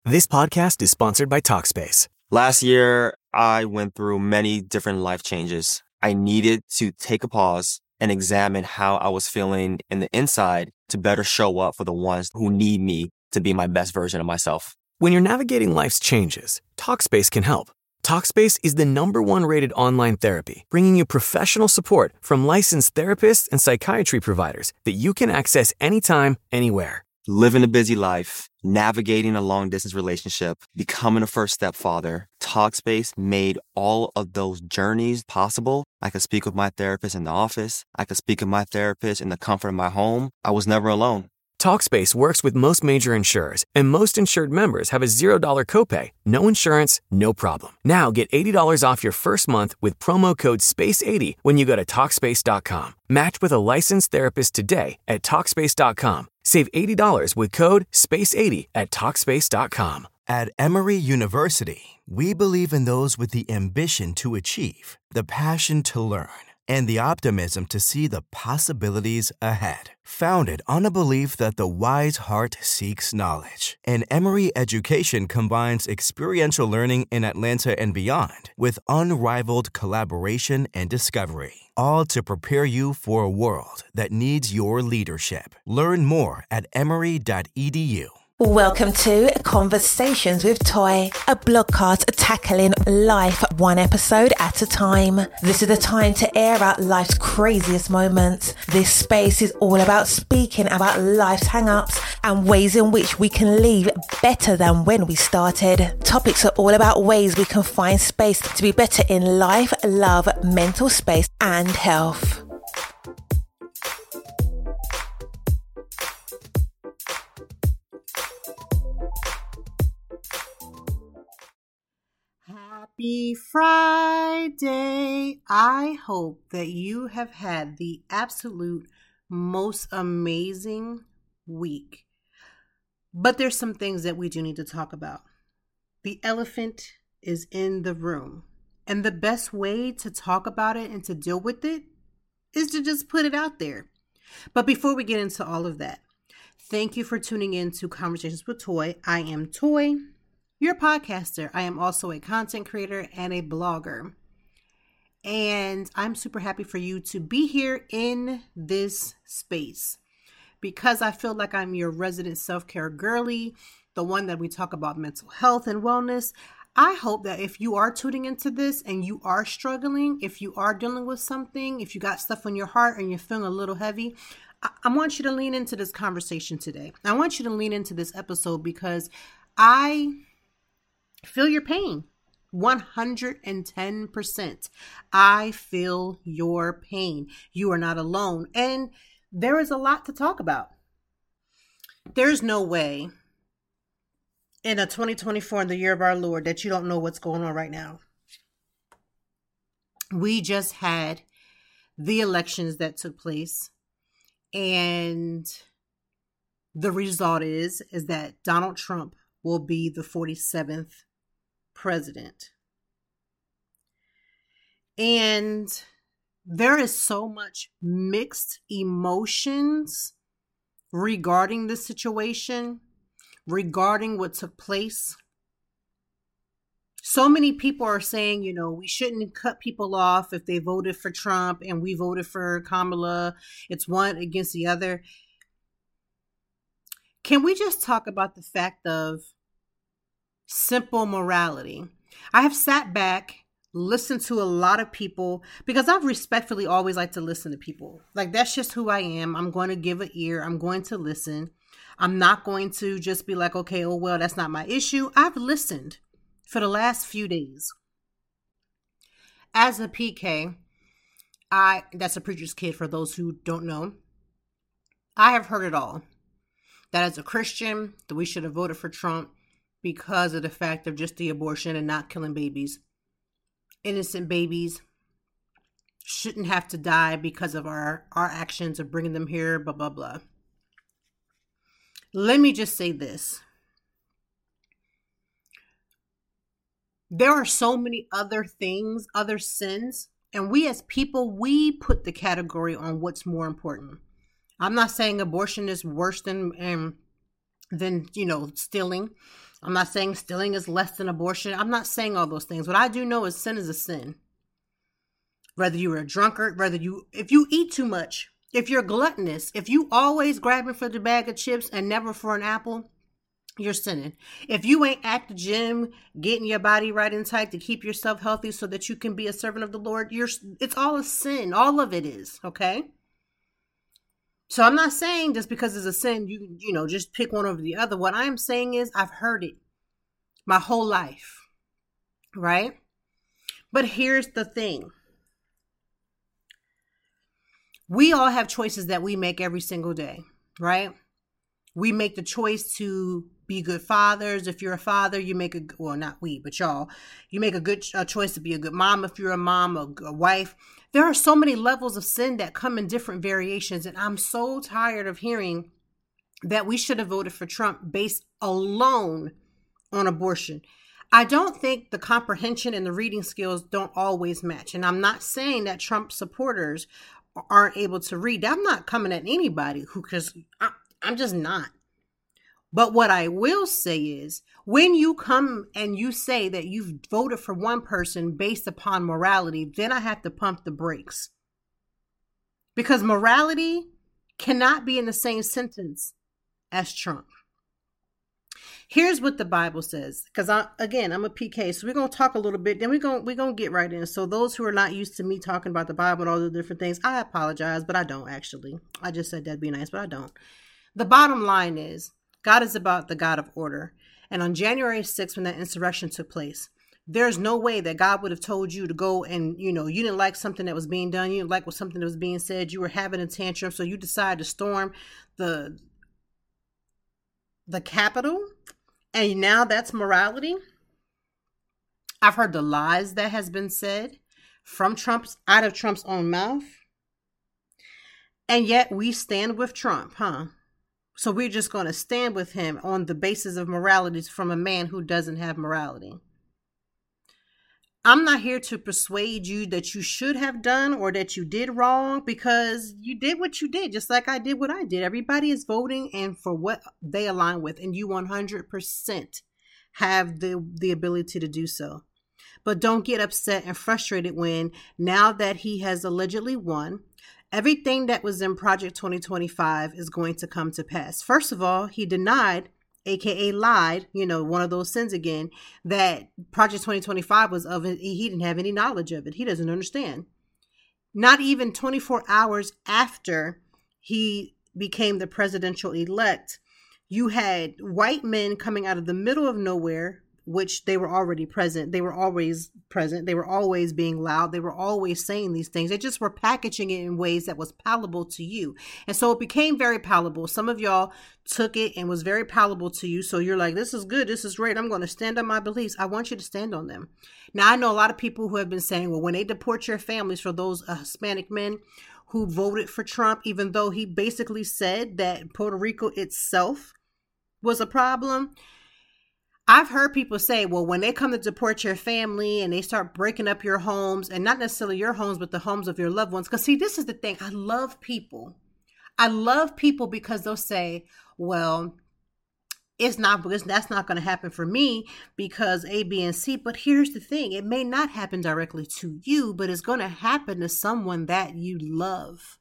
This podcast is sponsored by Talkspace. Last year, I went through many different life changes. I needed to take a pause and examine how I was feeling in the inside to better show up for the ones who need me to be my best version of myself. When you're navigating life's changes, Talkspace can help. Talkspace is the #1 rated online therapy, bringing you professional support from licensed therapists and psychiatry providers that you can access anytime, anywhere. Living a busy life, navigating a long-distance relationship, becoming a first-step father, Talkspace made all of those journeys possible. I could speak with my therapist in the office. I could speak with my therapist in the comfort of my home. I was never alone. Talkspace works with most major insurers, and most insured members have a $0 copay. No insurance, no problem. Now get $80 off your first month with promo code SPACE80 when you go to Talkspace.com. Match with a licensed therapist today at Talkspace.com. Save $80 with code SPACE80 at Talkspace.com. At Emory University, we believe in those with the ambition to achieve, the passion to learn, and the optimism to see the possibilities ahead. Founded on a belief that the wise heart seeks knowledge, and Emory education combines experiential learning in Atlanta and beyond with unrivaled collaboration and discovery, all to prepare you for a world that needs your leadership. Learn more at emory.edu. Welcome to Conversations with Toy, a blogcast tackling life one episode at a time. This is the time to air out life's craziest moments. This space is all about speaking about life's hang-ups and ways in which we can leave better than when we started. Topics are all about ways we can find space to be better in life, love, mental space, and health. Happy Friday. I hope that you have had the absolute most amazing week. But there's some things that we do need to talk about. The elephant is in the room. And the best way to talk about it and to deal with it is to just put it out there. But before we get into all of that, thank you for tuning in to Conversations with Toy. I am Toy, your podcaster. I am also a content creator and a blogger. And I'm super happy for you to be here in this space because I feel like I'm your resident self-care girly, the one that we talk about mental health and wellness. I hope that if you are tuning into this and you are struggling, if you are dealing with something, if you got stuff on your heart and you're feeling a little heavy, I want you to lean into this conversation today. I want you to lean into this episode because I feel your pain. 110%. I feel your pain. You are not alone. And there is a lot to talk about. There's no way in a 2024, in the year of our Lord, that you don't know what's going on right now. We just had the elections that took place. And the result is that Donald Trump will be the 47th president. And there is so much mixed emotions regarding this situation, regarding what took place. So many people are saying, we shouldn't cut people off if they voted for Trump and we voted for Kamala. It's one against the other. Can we just talk about the fact of simple morality? I have sat back, listened to a lot of people because I've respectfully always liked to listen to people. Like, that's just who I am. I'm going to give an ear. I'm going to listen. I'm not going to just be like, okay, oh, well, that's not my issue. I've listened for the last few days. As a PK, that's a preacher's kid for those who don't know. I have heard it all. That as a Christian, that we should have voted for Trump because of the fact of just the abortion and not killing babies. Innocent babies shouldn't have to die because of our actions of bringing them here, blah, blah, blah. Let me just say this. There are so many other things, other sins, and we as people, we put the category on what's more important. I'm not saying abortion is worse than stealing. I'm not saying stealing is less than abortion. I'm not saying all those things. What I do know is sin is a sin. Whether you're a drunkard, if you eat too much, if you're gluttonous, if you always grabbing for the bag of chips and never for an apple, you're sinning. If you ain't at the gym, getting your body right and tight to keep yourself healthy so that you can be a servant of the Lord, it's all a sin. All of it is, okay? So I'm not saying just because it's a sin, you know, just pick one over the other. What I'm saying is I've heard it my whole life, right? But here's the thing. We all have choices that we make every single day, right? We make the choice to be good fathers. If you're a father, you make not we, but y'all, you make a good choice to be a good mom. If you're a mom, a wife, there are so many levels of sin that come in different variations. And I'm so tired of hearing that we should have voted for Trump based alone on abortion. I don't think the comprehension and the reading skills don't always match. And I'm not saying that Trump supporters aren't able to read. I'm not coming at anybody because I'm just not. But what I will say is when you come and you say that you've voted for one person based upon morality, then I have to pump the brakes. Because morality cannot be in the same sentence as Trump. Here's what the Bible says, because I'm a PK, so we're going to talk a little bit, then we're going to get right in. So those who are not used to me talking about the Bible and all the different things, I apologize, but I don't actually. I just said that'd be nice, but I don't. The bottom line is God is about the God of order. And on January 6th, when that insurrection took place, there's no way that God would have told you to go and, you know, you didn't like something that was being done. You didn't like something that was being said. You were having a tantrum. So you decided to storm the Capitol. And now that's morality. I've heard the lies that has been said from out of Trump's own mouth. And yet we stand with Trump, huh? So we're just going to stand with him on the basis of morality from a man who doesn't have morality. I'm not here to persuade you that you should have done or that you did wrong, because you did what you did, just like I did what I did. Everybody is voting and for what they align with, and you 100% have the ability to do so. But don't get upset and frustrated when, now that he has allegedly won, everything that was in Project 2025 is going to come to pass. First of all, he denied, aka lied, you know, one of those sins again, that Project 2025 was of it. He didn't have any knowledge of it. He doesn't understand. Not even 24 hours after he became the presidential elect, you had white men coming out of the middle of nowhere, which they were already present. They were always present. They were always being loud. They were always saying these things. They just were packaging it in ways that was palatable to you. And so it became very palatable. Some of y'all took it and was very palatable to you. So you're like, this is good. This is great. I'm going to stand on my beliefs. I want you to stand on them. Now, I know a lot of people who have been saying, well, when they deport your families, for those Hispanic men who voted for Trump, even though he basically said that Puerto Rico itself was a problem, I've heard people say, well, when they come to deport your family and they start breaking up your homes, and not necessarily your homes, but the homes of your loved ones. Because see, this is the thing. I love people. I love people because they'll say, well, that's not going to happen for me because A, B, and C. But here's the thing. It may not happen directly to you, but it's going to happen to someone that you love.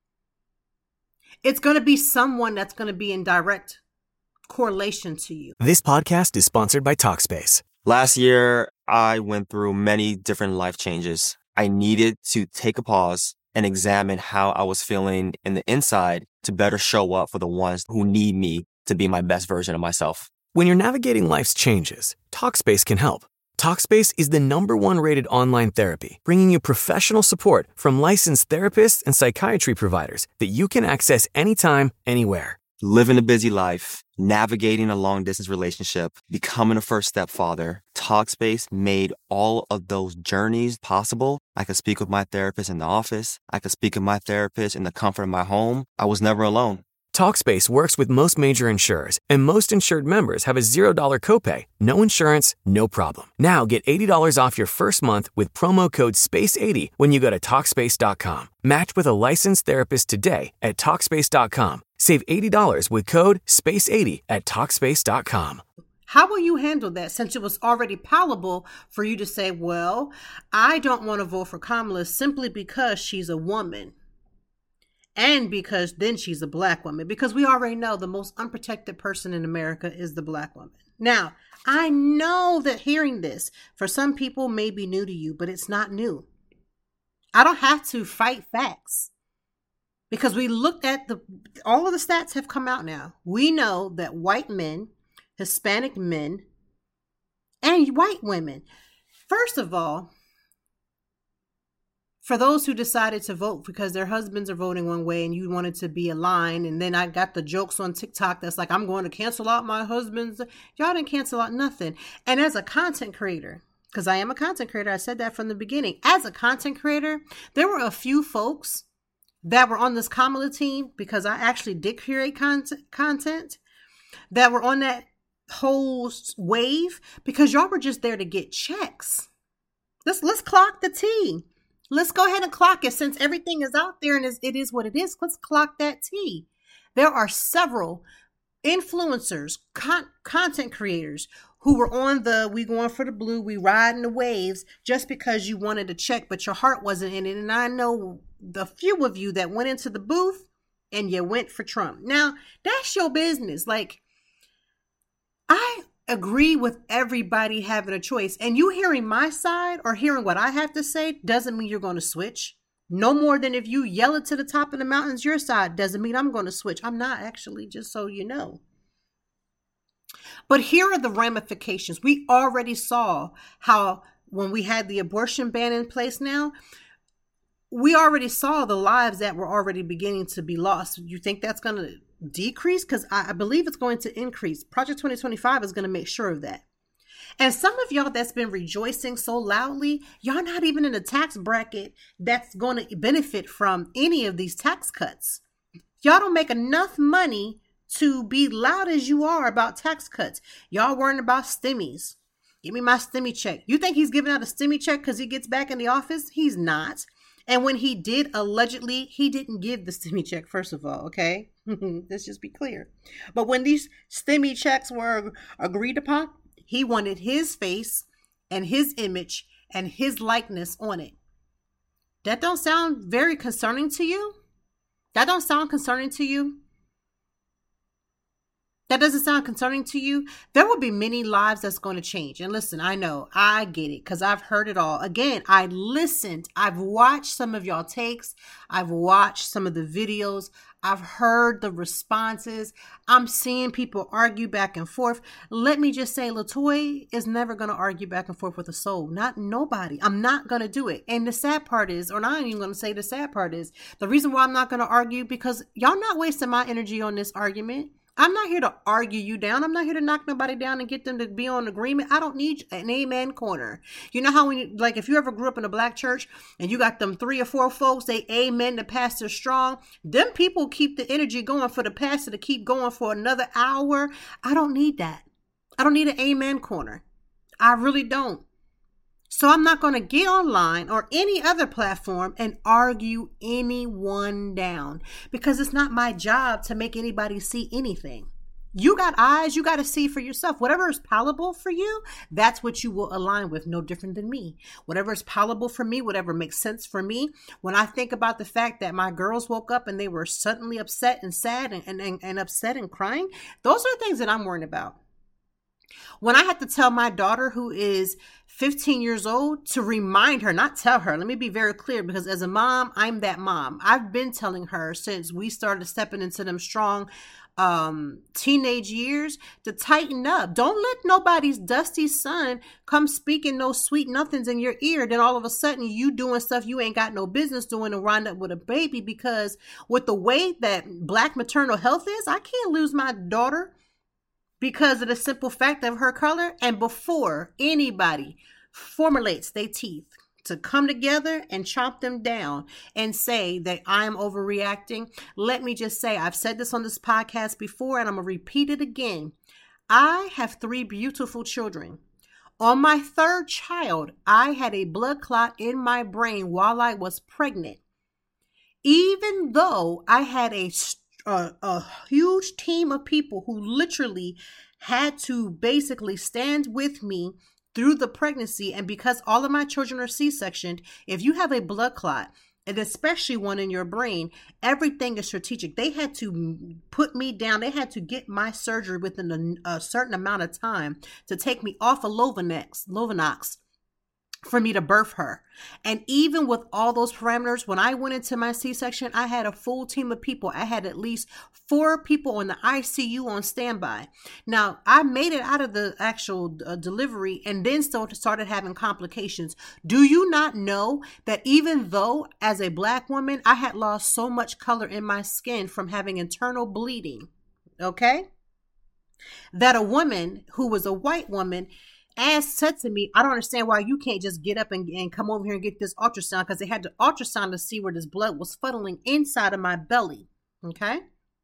It's going to be someone that's going to be in direct correlation to you. This podcast is sponsored by Talkspace. Last year, I went through many different life changes. I needed to take a pause and examine how I was feeling in the inside to better show up for the ones who need me to be my best version of myself. When you're navigating life's changes, Talkspace can help. Talkspace is the #1 rated online therapy, bringing you professional support from licensed therapists and psychiatry providers that you can access anytime, anywhere. Living a busy life, navigating a long-distance relationship, becoming a first-step father, Talkspace made all of those journeys possible. I could speak with my therapist in the office. I could speak with my therapist in the comfort of my home. I was never alone. Talkspace works with most major insurers, and most insured members have a $0 copay. No insurance, no problem. Now get $80 off your first month with promo code SPACE80 when you go to Talkspace.com. Match with a licensed therapist today at Talkspace.com. Save $80 with code SPACE80 at Talkspace.com. How will you handle that since it was already palatable for you to say, well, I don't want to vote for Kamala simply because she's a woman and because then she's a black woman? Because we already know the most unprotected person in America is the black woman. Now, I know that hearing this for some people may be new to you, but it's not new. I don't have to fight facts because we looked at all of the stats have come out now. We know that white men, Hispanic men, and white women. First of all, for those who decided to vote because their husbands are voting one way and you wanted to be aligned, and then I got the jokes on TikTok that's like, I'm going to cancel out my husband's. Y'all didn't cancel out nothing. And as a content creator, because I am a content creator, I said that from the beginning. As a content creator, there were a few folks that were on this Kamala team, because I actually did create content that were on that whole wave, because y'all were just there to get checks. Let's clock the tea. Let's go ahead and clock it, since everything is out there and it is what it is. Let's clock that tea. There are several influencers, content creators who were on the we going for the blue, we riding the waves just because you wanted to check, but your heart wasn't in it. And I know the few of you that went into the booth and you went for Trump. Now, that's your business. Like, I agree with everybody having a choice. And you hearing my side or hearing what I have to say doesn't mean you're going to switch. No more than if you yell it to the top of the mountains, your side doesn't mean I'm going to switch. I'm not, actually, just so you know. But here are the ramifications. We already saw how when we had the abortion ban in place now, we already saw the lives that were already beginning to be lost. You think that's going to decrease? Because I believe it's going to increase. Project 2025 is going to make sure of that. And some of y'all that's been rejoicing so loudly, y'all not even in a tax bracket that's going to benefit from any of these tax cuts. Y'all don't make enough money to be loud as you are about tax cuts. Y'all worrying about stimmies. Give me my stimmy check. You think he's giving out a stimmy check because he gets back in the office? He's not. And when he did, allegedly, he didn't give the stimmy check, first of all, okay? Let's just be clear. But when these stimmy checks were agreed upon, he wanted his face and his image and his likeness on it. That don't sound very concerning to you? That don't sound concerning to you? That doesn't sound concerning to you? There will be many lives that's going to change. And listen, I know, I get it, because I've heard it all. Again, I listened. I've watched some of y'all takes. I've watched some of the videos. I've heard the responses. I'm seeing people argue back and forth. Let me just say, LaToya is never going to argue back and forth with a soul. Not nobody. I'm not going to do it. And the sad part is, or not even going to say the sad part is, the reason why I'm not going to argue, because y'all not wasting my energy on this argument. I'm not here to argue you down. I'm not here to knock nobody down and get them to be on agreement. I don't need an amen corner. You know how when you, like, if you ever grew up in a black church and you got them 3 or 4 folks, they amen the pastor strong. Them people keep the energy going for the pastor to keep going for another hour. I don't need that. I don't need an amen corner. I really don't. So I'm not going to get online or any other platform and argue anyone down, because it's not my job to make anybody see anything. You got eyes, you got to see for yourself. Whatever is palatable for you, that's what you will align with, no different than me. Whatever is palatable for me, whatever makes sense for me. When I think about the fact that my girls woke up and they were suddenly upset and sad and upset and crying, those are the things that I'm worried about. When I had to tell my daughter, who is 15 years old, to remind her, not tell her, let me be very clear, because as a mom, I'm that mom. I've been telling her since we started stepping into them strong teenage years to tighten up. Don't let nobody's dusty son come speaking no sweet nothings in your ear. Then all of a sudden you doing stuff you ain't got no business doing and wind up with a baby, because with the way that Black maternal health is, I can't lose my daughter because of the simple fact of her color. And before anybody formulates their teeth to come together and chomp them down and say that I'm overreacting, let me just say, I've said this on this podcast before and I'm going to repeat it again. I have 3 beautiful children. On my 3rd child, I had a blood clot in my brain while I was pregnant. Even though I had a huge team of people who literally had to basically stand with me through the pregnancy. And because all of my children are C-sectioned, if you have a blood clot, and especially one in your brain, everything is strategic. They had to put me down. They had to get my surgery within a certain amount of time to take me off of Lovenox for me to birth her. And even with all those parameters, when I went into my C-section, I had a full team of people. I had at least 4 people in the ICU on standby. Now, I made it out of the actual delivery and then started having complications. Do you not know that even though as a Black woman, I had lost so much color in my skin from having internal bleeding, okay, that a woman who was a white woman said to me, I don't understand why you can't just get up and come over here and get this ultrasound, because they had to ultrasound to see where this blood was funneling inside of my belly. Okay.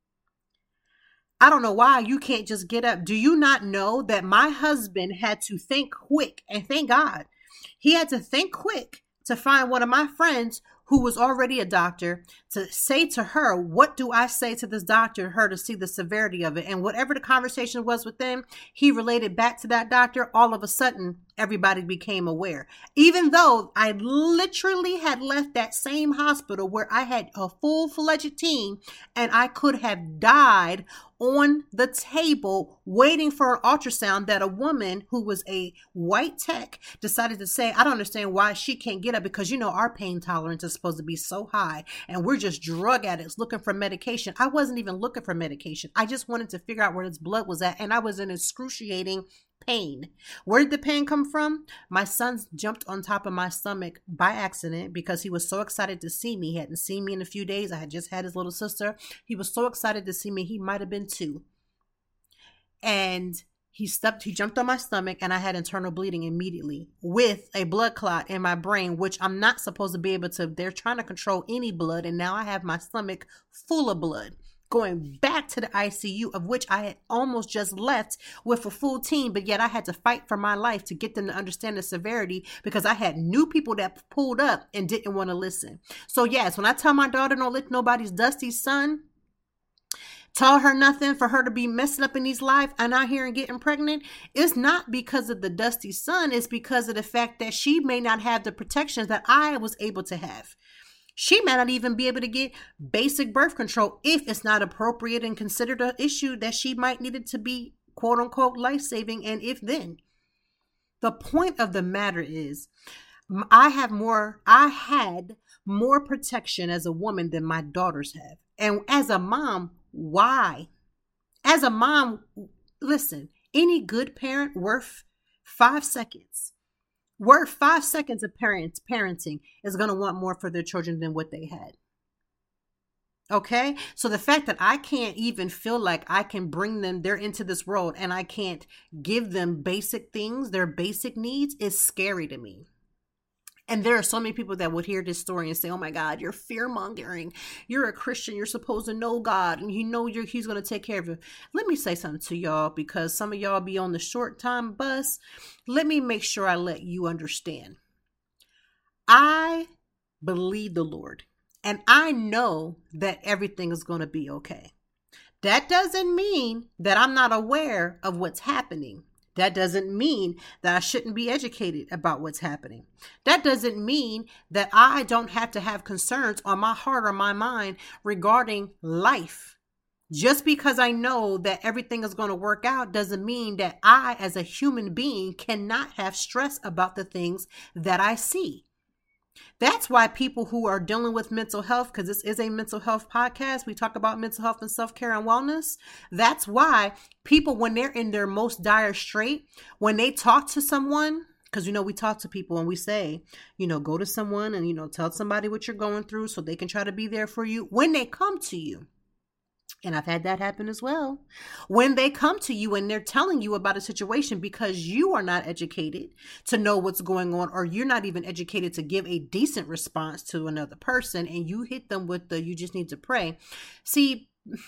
I don't know why you can't just get up. Do you not know that my husband had to think quick, and thank God he had to think quick to find one of my friends who was already a doctor to say to her, what do I say to this doctor, her to see the severity of it? And whatever the conversation was with them, he related back to that doctor. All of a sudden, everybody became aware. Even though I literally had left that same hospital where I had a full-fledged team and I could have died on the table waiting for an ultrasound, that a woman who was a white tech decided to say, I don't understand why she can't get up, because, you know, our pain tolerance is supposed to be so high and we're just drug addicts looking for medication. I wasn't even looking for medication. I just wanted to figure out where this blood was at, and I was in excruciating pain. Where did the pain come from? My son jumped on top of my stomach by accident because he was so excited to see me. He hadn't seen me in a few days. I had just had his little sister. He was so excited to see me. He might have been 2. And he jumped on my stomach, and I had internal bleeding immediately with a blood clot in my brain, which I'm not supposed to be able to. They're trying to control any blood. And now I have my stomach full of blood, going back to the ICU, of which I had almost just left with a full team, but yet I had to fight for my life to get them to understand the severity, because I had new people that pulled up and didn't want to listen. So yes, when I tell my daughter, don't lick nobody's dusty son, tell her nothing for her to be messing up in these lives and out here and getting pregnant, it's not because of the dusty son. It's because of the fact that she may not have the protections that I was able to have. She may not even be able to get basic birth control if it's not appropriate and considered an issue that she might need it to be, quote unquote, life-saving. And if then, the point of the matter is, I had more protection as a woman than my daughters have. And as a mom, why? As a mom, listen, any good parent worth 5 seconds of parenting is going to want more for their children than what they had. Okay? So the fact that I can't even feel like I can bring them, they're into this world, and I can't give them basic things, their basic needs, is scary to me. And there are so many people that would hear this story and say, oh my God, you're fear-mongering. You're a Christian. You're supposed to know God, and you know he's going to take care of you. Let me say something to y'all, because some of y'all be on the short time bus. Let me make sure I let you understand. I believe the Lord, and I know that everything is going to be okay. That doesn't mean that I'm not aware of what's happening. That doesn't mean that I shouldn't be educated about what's happening. That doesn't mean that I don't have to have concerns on my heart or my mind regarding life. Just because I know that everything is going to work out doesn't mean that I, as a human being, cannot have stress about the things that I see. That's why people who are dealing with mental health, because this is a mental health podcast, we talk about mental health and self-care and wellness. That's why people, when they're in their most dire strait, when they talk to someone, because, you know, we talk to people and we say, you know, go to someone and, you know, tell somebody what you're going through so they can try to be there for you. When they come to you, and I've had that happen as well. When they come to you and they're telling you about a situation because you are not educated to know what's going on, or you're not even educated to give a decent response to another person, and you hit them with the, you just need to pray. See,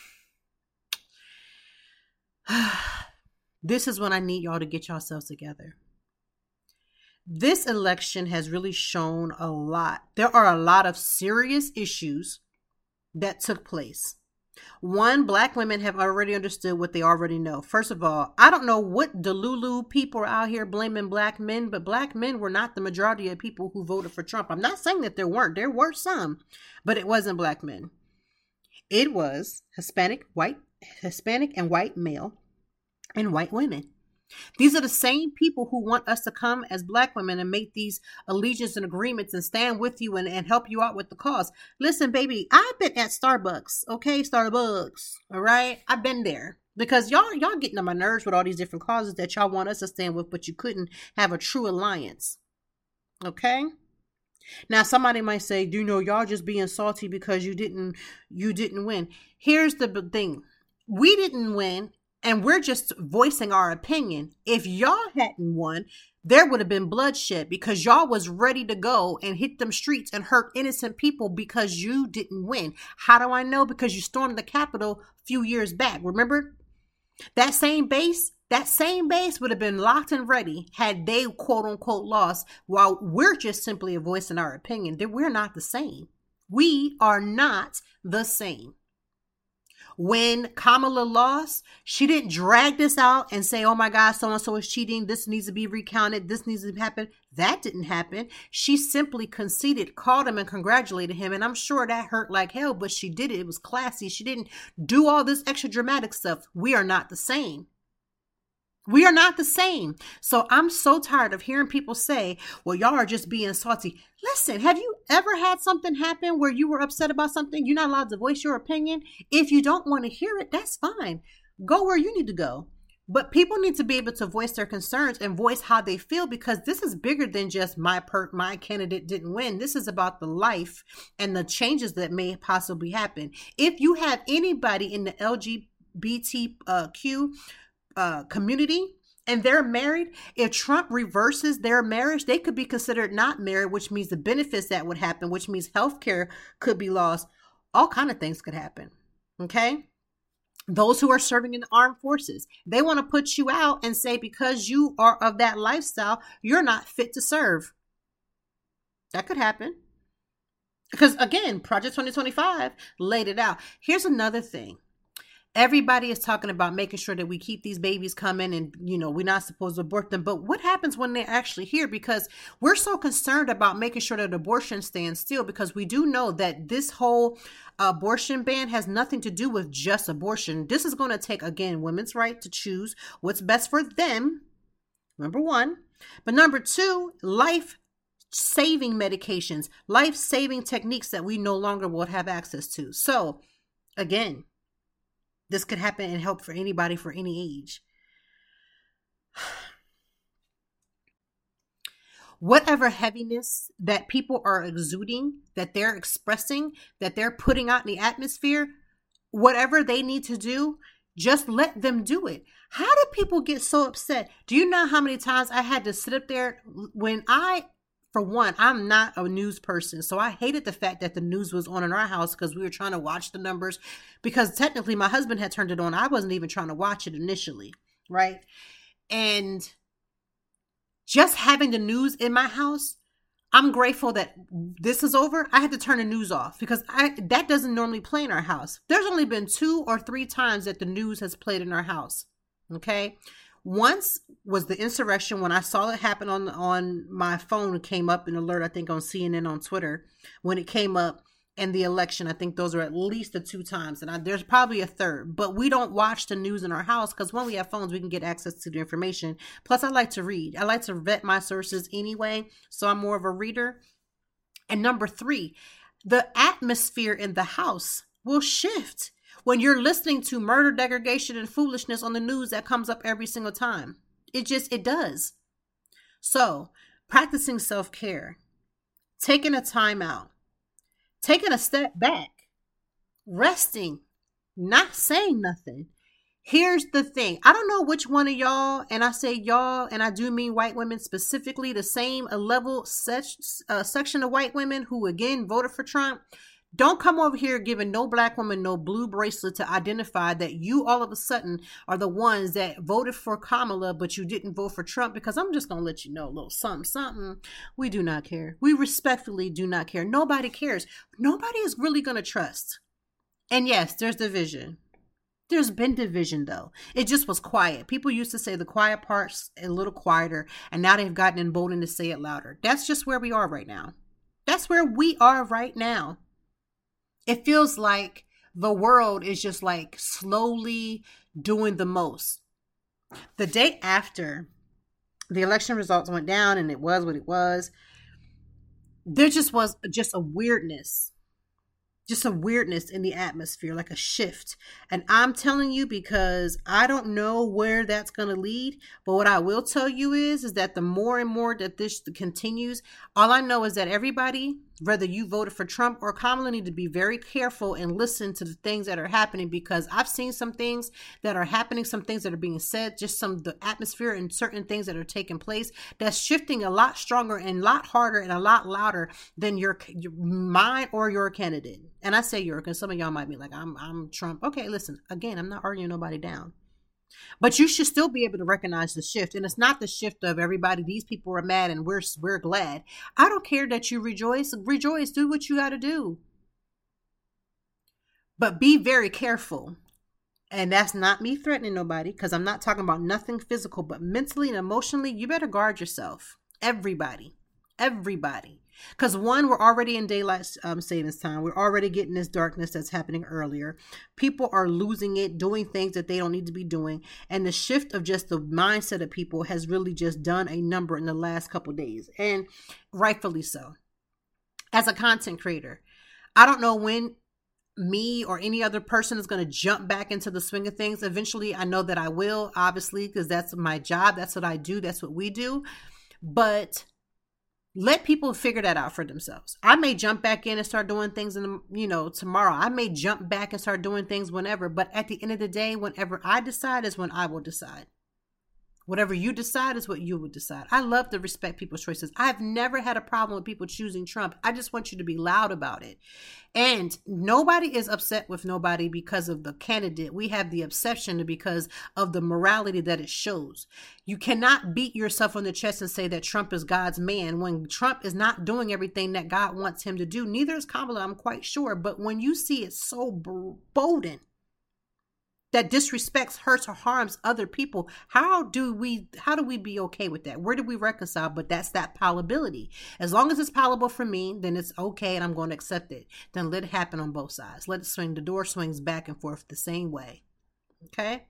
this is when I need y'all to get yourselves together. This election has really shown a lot. There are a lot of serious issues that took place. One, black women have already understood what they already know. First of all, I don't know what Delulu people are out here blaming black men, but black men were not the majority of people who voted for Trump. I'm not saying that there weren't. There were some, but it wasn't black men. It was Hispanic and white male and white women. These are the same people who want us to come as black women and make these allegiance and agreements and stand with you and help you out with the cause. Listen, baby, I've been at Starbucks, okay? Starbucks, all right? I've been there because y'all getting on my nerves with all these different causes that y'all want us to stand with, but you couldn't have a true alliance, okay? Now, somebody might say, do you know, y'all just being salty because you didn't win. Here's the thing. We didn't win. And we're just voicing our opinion. If y'all hadn't won, there would have been bloodshed because y'all was ready to go and hit them streets and hurt innocent people because you didn't win. How do I know? Because you stormed the Capitol a few years back. Remember? That same base would have been locked and ready had they quote unquote lost, while we're just simply voicing our opinion. That we're not the same. We are not the same. When Kamala lost, she didn't drag this out and say, oh my God, so-and-so is cheating. This needs to be recounted. This needs to happen. That didn't happen. She simply conceded, called him and congratulated him. And I'm sure that hurt like hell, but she did it. It was classy. She didn't do all this extra dramatic stuff. We are not the same. We are not the same. So I'm so tired of hearing people say, well, y'all are just being salty. Listen, have you ever had something happen where you were upset about something? You're not allowed to voice your opinion. If you don't want to hear it, that's fine. Go where you need to go. But people need to be able to voice their concerns and voice how they feel, because this is bigger than just my candidate didn't win. This is about the life and the changes that may possibly happen. If you have anybody in the LGBTQ community and they're married, if Trump reverses their marriage, they could be considered not married, which means the benefits that would happen, which means healthcare could be lost. All kind of things could happen. Okay. Those who are serving in the armed forces, they want to put you out and say, because you are of that lifestyle, you're not fit to serve. That could happen. Because again, Project 2025 laid it out. Here's another thing. Everybody is talking about making sure that we keep these babies coming and, we're not supposed to abort them. But what happens when they're actually here? Because we're so concerned about making sure that abortion stands still, because we do know that this whole abortion ban has nothing to do with just abortion. This is going to take, again, women's right to choose what's best for them, number one. But number two, life-saving medications, life-saving techniques that we no longer will have access to. So, again, this could happen and help for anybody for any age. Whatever heaviness that people are exuding, that they're expressing, that they're putting out in the atmosphere, whatever they need to do, just let them do it. How do people get so upset? Do you know how many times I had to sit up there when for one, I'm not a news person, so I hated the fact that the news was on in our house because we were trying to watch the numbers, because technically my husband had turned it on. I wasn't even trying to watch it initially, right? And just having the news in my house, I'm grateful that this is over. I had to turn the news off because that doesn't normally play in our house. There's only been 2 or 3 times that the news has played in our house, okay? Once was the insurrection, when I saw it happen on my phone. It came up an alert, I think on CNN, on Twitter, when it came up, and the election. I think those are at least the 2 times, and there's probably a third. But we don't watch the news in our house because when we have phones, we can get access to the information. Plus, I like to read. I like to vet my sources anyway, so I'm more of a reader. And number 3, the atmosphere in the house will shift when you're listening to murder, degradation, and foolishness on the news that comes up every single time. It does. So, practicing self-care, taking a time out, taking a step back, resting, not saying nothing. Here's the thing. I don't know which one of y'all, and I say y'all, and I do mean white women specifically, the same level section of white women who, again, voted for Trump. Don't come over here giving no black woman no blue bracelet to identify that you all of a sudden are the ones that voted for Kamala, but you didn't vote for Trump, because I'm just going to let you know a little something. We do not care. We respectfully do not care. Nobody cares. Nobody is really going to trust And yes, there's division. There's been division, though. It just was quiet. People used to say the quiet part's a little quieter, and now they've gotten emboldened to say it louder. That's just where we are right now. That's where we are right now. It feels like the world is just like slowly doing the most. The day after the election results went down and it was what it was, there just was just a weirdness. Just a weirdness in the atmosphere, like a shift. And I'm telling you because I don't know where that's going to lead. But what I will tell you is that the more and more that this continues, all I know is that everybody, whether you voted for Trump or Kamala, need to be very careful and listen to the things that are happening, because I've seen some things that are happening, some things that are being said, just the atmosphere and certain things that are taking place that's shifting a lot stronger and a lot harder and a lot louder than your mine or your candidate. And I say your, because some of y'all might be like, I'm Trump. Okay, listen, again, I'm not arguing nobody down. But you should still be able to recognize the shift. And it's not the shift of everybody, these people are mad and we're glad. I don't care that you rejoice. Rejoice. Do what you got to do. But be very careful. And that's not me threatening nobody, because I'm not talking about nothing physical, but mentally and emotionally, you better guard yourself. Everybody. Because one, we're already in daylight savings time. We're already getting this darkness that's happening earlier. People are losing it, doing things that they don't need to be doing. And the shift of just the mindset of people has really just done a number in the last couple of days. And rightfully so. As a content creator, I don't know when me or any other person is going to jump back into the swing of things. Eventually, I know that I will, obviously, because that's my job. That's what I do. That's what we do. But let people figure that out for themselves. I may jump back in and start doing things tomorrow. I may jump back and start doing things whenever, but at the end of the day, whenever I decide is when I will decide. Whatever you decide is what you would decide. I love to respect people's choices. I've never had a problem with people choosing Trump. I just want you to be loud about it. And nobody is upset with nobody because of the candidate. We have the obsession because of the morality that it shows. You cannot beat yourself on the chest and say that Trump is God's man when Trump is not doing everything that God wants him to do. Neither is Kamala, I'm quite sure. But when you see it so bolden, that disrespects, hurts, or harms other people, how do we be okay with that? Where do we reconcile? But that's that palatability. As long as it's palatable for me, then it's okay and I'm going to accept it. Then let it happen on both sides. Let it swing. The door swings back and forth the same way. Okay?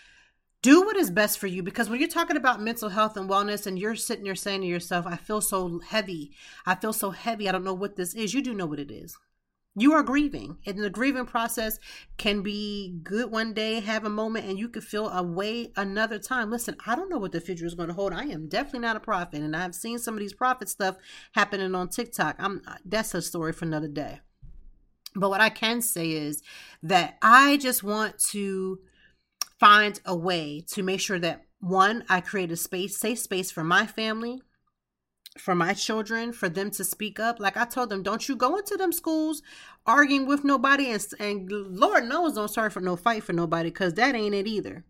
Do what is best for you, because when you're talking about mental health and wellness and you're sitting there saying to yourself, I feel so heavy. I don't know what this is. You do know what it is. You are grieving, and the grieving process can be good one day, have a moment, and you could feel a way another time. Listen, I don't know what the future is going to hold. I am definitely not a prophet, and I've seen some of these prophet stuff happening on TikTok. That's a story for another day. But what I can say is that I just want to find a way to make sure that, one, I create a safe space for my family, for my children, for them to speak up. Like I told them, don't you go into them schools arguing with nobody, and Lord knows don't start for no fight for nobody, because that ain't it either.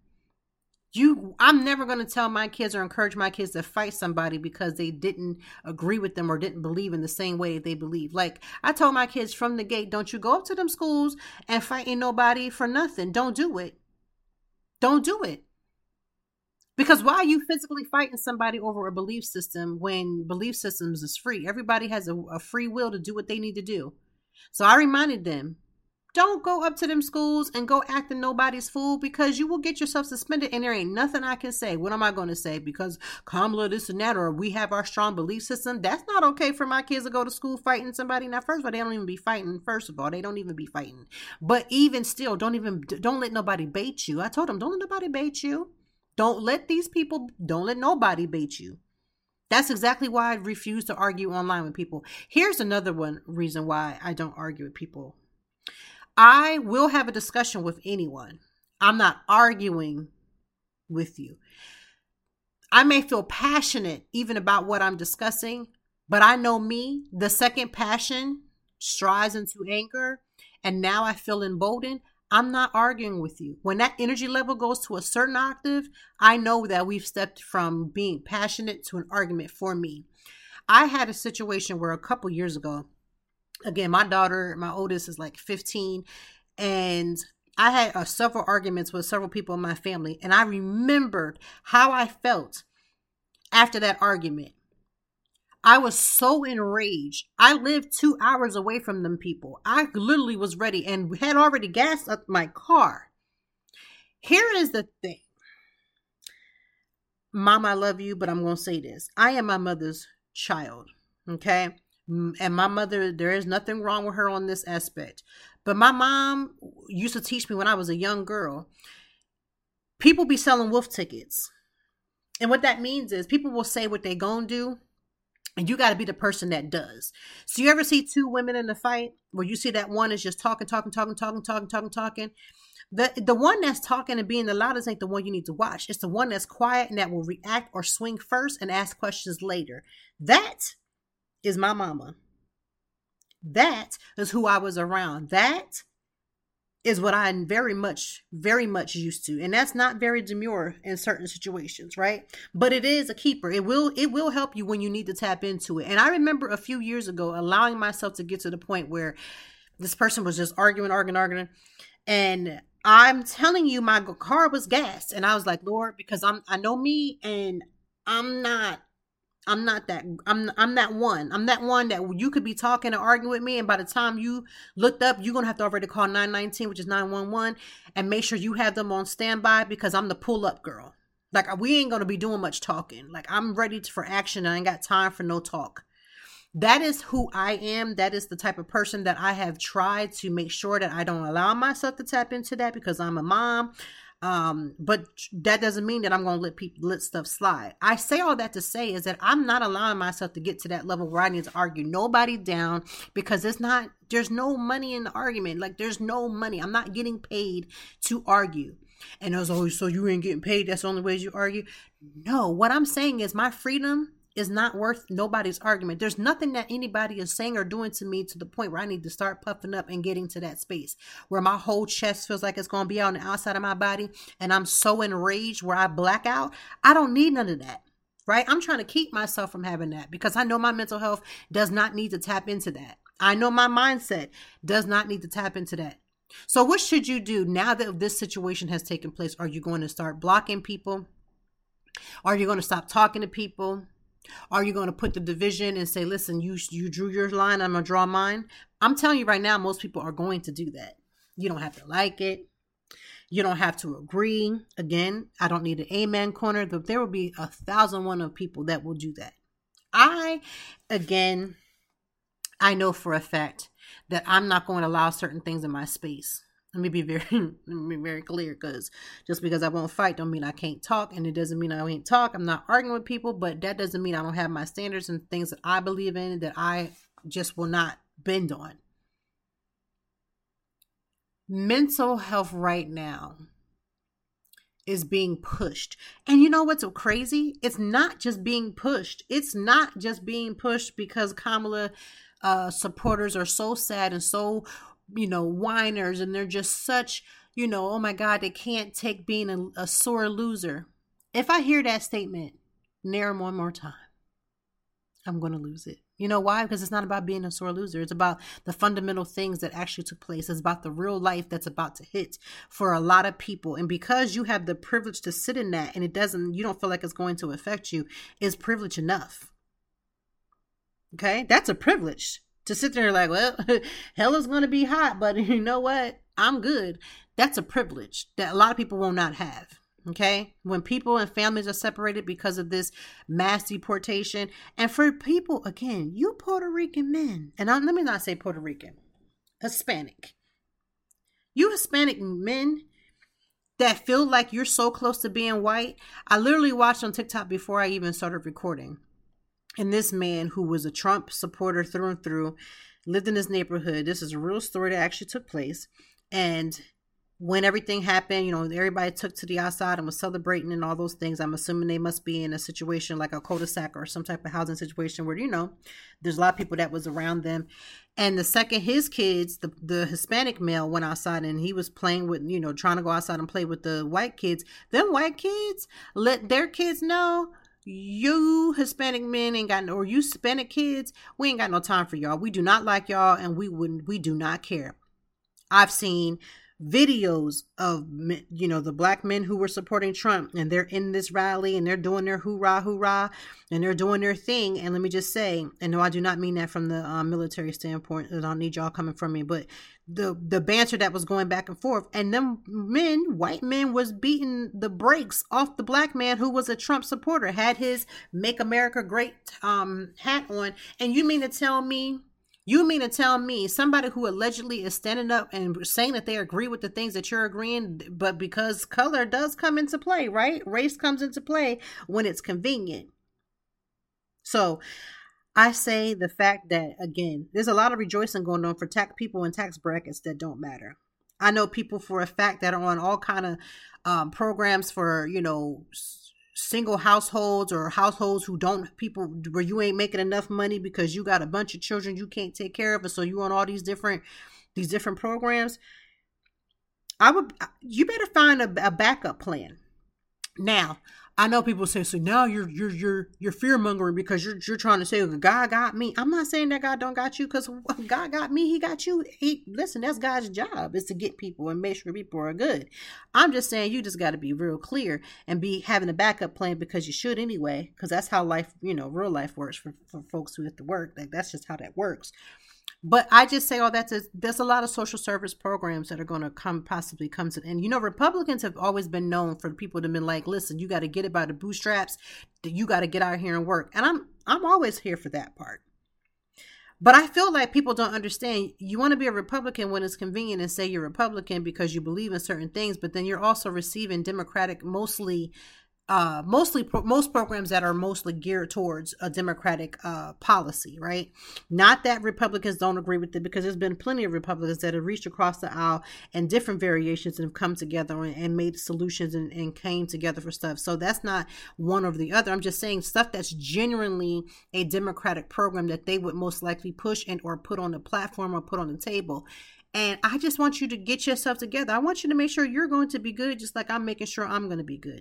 I'm never going to tell my kids or encourage my kids to fight somebody because they didn't agree with them or didn't believe in the same way they believe. Like I told my kids from the gate, don't you go up to them schools and fighting nobody for nothing. Don't do it. Don't do it. Because why are you physically fighting somebody over a belief system when belief systems is free? Everybody has a free will to do what they need to do. So I reminded them, don't go up to them schools and go acting nobody's fool, because you will get yourself suspended and there ain't nothing I can say. What am I going to say? Because Kamala this and that, or we have our strong belief system. That's not okay for my kids to go to school fighting somebody. Now, first of all, they don't even be fighting. But even still, don't let nobody bait you. I told them, don't let nobody bait you. Don't let nobody bait you. That's exactly why I refuse to argue online with people. Here's another reason why I don't argue with people. I will have a discussion with anyone. I'm not arguing with you. I may feel passionate even about what I'm discussing, but I know me, the second passion strives into anger, and now I feel emboldened. I'm not arguing with you. When that energy level goes to a certain octave, I know that we've stepped from being passionate to an argument for me. I had a situation where a couple years ago, again, my daughter, my oldest is like 15. And I had several arguments with several people in my family. And I remembered how I felt after that argument. I was so enraged. I lived 2 hours away from them people. I literally was ready and had already gassed up my car. Here is the thing. Mom, I love you, but I'm going to say this. I am my mother's child, okay? And my mother, there is nothing wrong with her on this aspect. But my mom used to teach me when I was a young girl, people be selling wolf tickets. And what that means is people will say what they gonna do, and you got to be the person that does. So you ever see two women in a fight where you see that one is just talking. The one that's talking and being the loudest ain't the one you need to watch. It's the one that's quiet and that will react or swing first and ask questions later. That is my mama. That is who I was around. That is what I'm very much used to. And that's not very demure in certain situations, right? But it is a keeper. It will help you when you need to tap into it. And I remember a few years ago allowing myself to get to the point where this person was just arguing. And I'm telling you, my car was gassed. And I was like, Lord, because I know me, and I'm that one. I'm that one that you could be talking and arguing with me, and by the time you looked up, you're going to have to already call 919, which is 911, and make sure you have them on standby, because I'm the pull up girl. Like, we ain't going to be doing much talking. Like, I'm ready for action. I ain't got time for no talk. That is who I am. That is the type of person that I have tried to make sure that I don't allow myself to tap into that, because I'm a mom. But that doesn't mean that I'm going to let stuff slide. I say all that to say is that I'm not allowing myself to get to that level where I need to argue nobody down, because there's no money in the argument. Like, there's no money. I'm not getting paid to argue. And I was always, so you ain't getting paid. That's the only way you argue. No, what I'm saying is my freedom is not worth nobody's argument. There's nothing that anybody is saying or doing to me to the point where I need to start puffing up and getting to that space where my whole chest feels like it's going to be on the outside of my body, and I'm so enraged where I black out. I don't need none of that, right? I'm trying to keep myself from having that, because I know my mental health does not need to tap into that. I know my mindset does not need to tap into that. So what should you do now that this situation has taken place? Are you going to start blocking people? Are you going to stop talking to people? Are you going to put the division and say, listen, you drew your line, I'm going to draw mine? I'm telling you right now, most people are going to do that. You don't have to like it. You don't have to agree. Again, I don't need an amen corner, but there will be 1,001 of people that will do that. I know for a fact that I'm not going to allow certain things in my space. Let me be very clear, because just because I won't fight don't mean I can't talk, and it doesn't mean I can't talk. I'm not arguing with people, but that doesn't mean I don't have my standards and things that I believe in that I just will not bend on. Mental health right now is being pushed. And you know what's so crazy? It's not just being pushed. It's not just being pushed because Kamala supporters are so sad and so whiners, and they're just such, oh my God, they can't take being a sore loser. If I hear that statement near one more time, I'm going to lose it. You know why? Because it's not about being a sore loser. It's about the fundamental things that actually took place. It's about the real life that's about to hit for a lot of people. And because you have the privilege to sit in that, and you don't feel like it's going to affect you, is privilege enough. Okay? That's a privilege. To sit there like, well, hell is going to be hot, but you know what? I'm good. That's a privilege that a lot of people will not have. Okay? When people and families are separated because of this mass deportation. And for people, again, you Puerto Rican men, and let me not say Puerto Rican, Hispanic. You Hispanic men that feel like you're so close to being white. I literally watched on TikTok before I even started recording. And this man, who was a Trump supporter through and through, lived in this neighborhood. This is a real story that actually took place. And when everything happened, everybody took to the outside and was celebrating and all those things. I'm assuming they must be in a situation like a cul-de-sac or some type of housing situation where, there's a lot of people that was around them. And the second his kids, the Hispanic male, went outside and he was playing with, trying to go outside and play with the white kids. Them white kids let their kids know, you Hispanic men ain't got or you Hispanic kids, we ain't got no time for y'all. We do not like y'all, and we do not care. I've seen videos of, the black men who were supporting Trump, and they're in this rally and they're doing their hoorah, hoorah, and they're doing their thing. And let me just say, and no, I do not mean that from the military standpoint. I don't need y'all coming from me, but the banter that was going back and forth, and them white men was beating the brakes off the black man who was a Trump supporter, had his Make America Great hat on. And you mean to tell me somebody who allegedly is standing up and saying that they agree with the things that you're agreeing, but because color does come into play, right? Race comes into play when it's convenient. So I say the fact that, again, there's a lot of rejoicing going on for people in tax brackets that don't matter. I know people for a fact that are on all kind of programs for, single households or households where you ain't making enough money because you got a bunch of children you can't take care of, and so you on all these different programs. You better find a backup plan. Now, I know people say, so now you're fear mongering because you're trying to say, God got me. I'm not saying that God don't got you, because God got me, he got you. Listen, that's God's job, is to get people and make sure people are good. I'm just saying you just got to be real clear and be having a backup plan, because you should anyway, because that's how life, real life works for folks who have to work. Like, that's just how that works. But I just say all that there's a lot of social service programs that are going to possibly come to, and Republicans have always been known for people to been like, listen, you got to get it by the bootstraps, you got to get out here and work. And I'm always here for that part. But I feel like people don't understand. You want to be a Republican when it's convenient and say you're Republican because you believe in certain things, but then you're also receiving Democratic, most programs that are mostly geared towards a Democratic policy, right? Not that Republicans don't agree with it, because there's been plenty of Republicans that have reached across the aisle and different variations and have come together and made solutions and came together for stuff. So that's not one over the other. I'm just saying stuff that's genuinely a Democratic program that they would most likely push and or put on the platform or put on the table. And I just want you to get yourself together. I want you to make sure you're going to be good, just like I'm making sure I'm going to be good.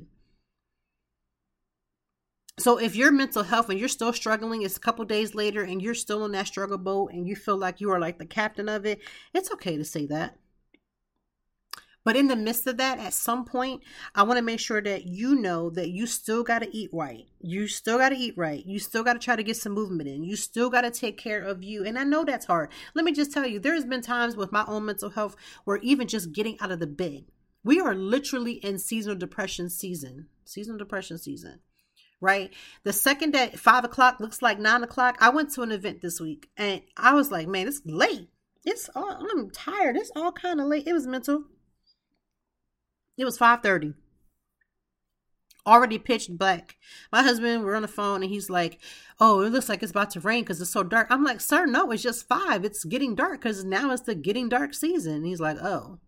So if your mental health and you're still struggling, it's a couple days later and you're still in that struggle boat and you feel like you are like the captain of it, it's okay to say that. But in the midst of that, at some point, I want to make sure that you know that you still got to eat right. You still got to eat right. You still got to try to get some movement in. You still got to take care of you. And I know that's hard. Let me just tell you, there's been times with my own mental health where even just getting out of the bed, we are literally in seasonal depression season. Right? The second that 5 o'clock looks like 9 o'clock, I went to an event this week and I was like, man, it's late. I'm tired. It's all kind of late. It was mental. It was 5:30. Already pitch black. My husband, we're on the phone and he's like, oh, it looks like it's about to rain because it's so dark. I'm like, sir, no, it's just 5. It's getting dark because now it's the getting dark season. And he's like, oh.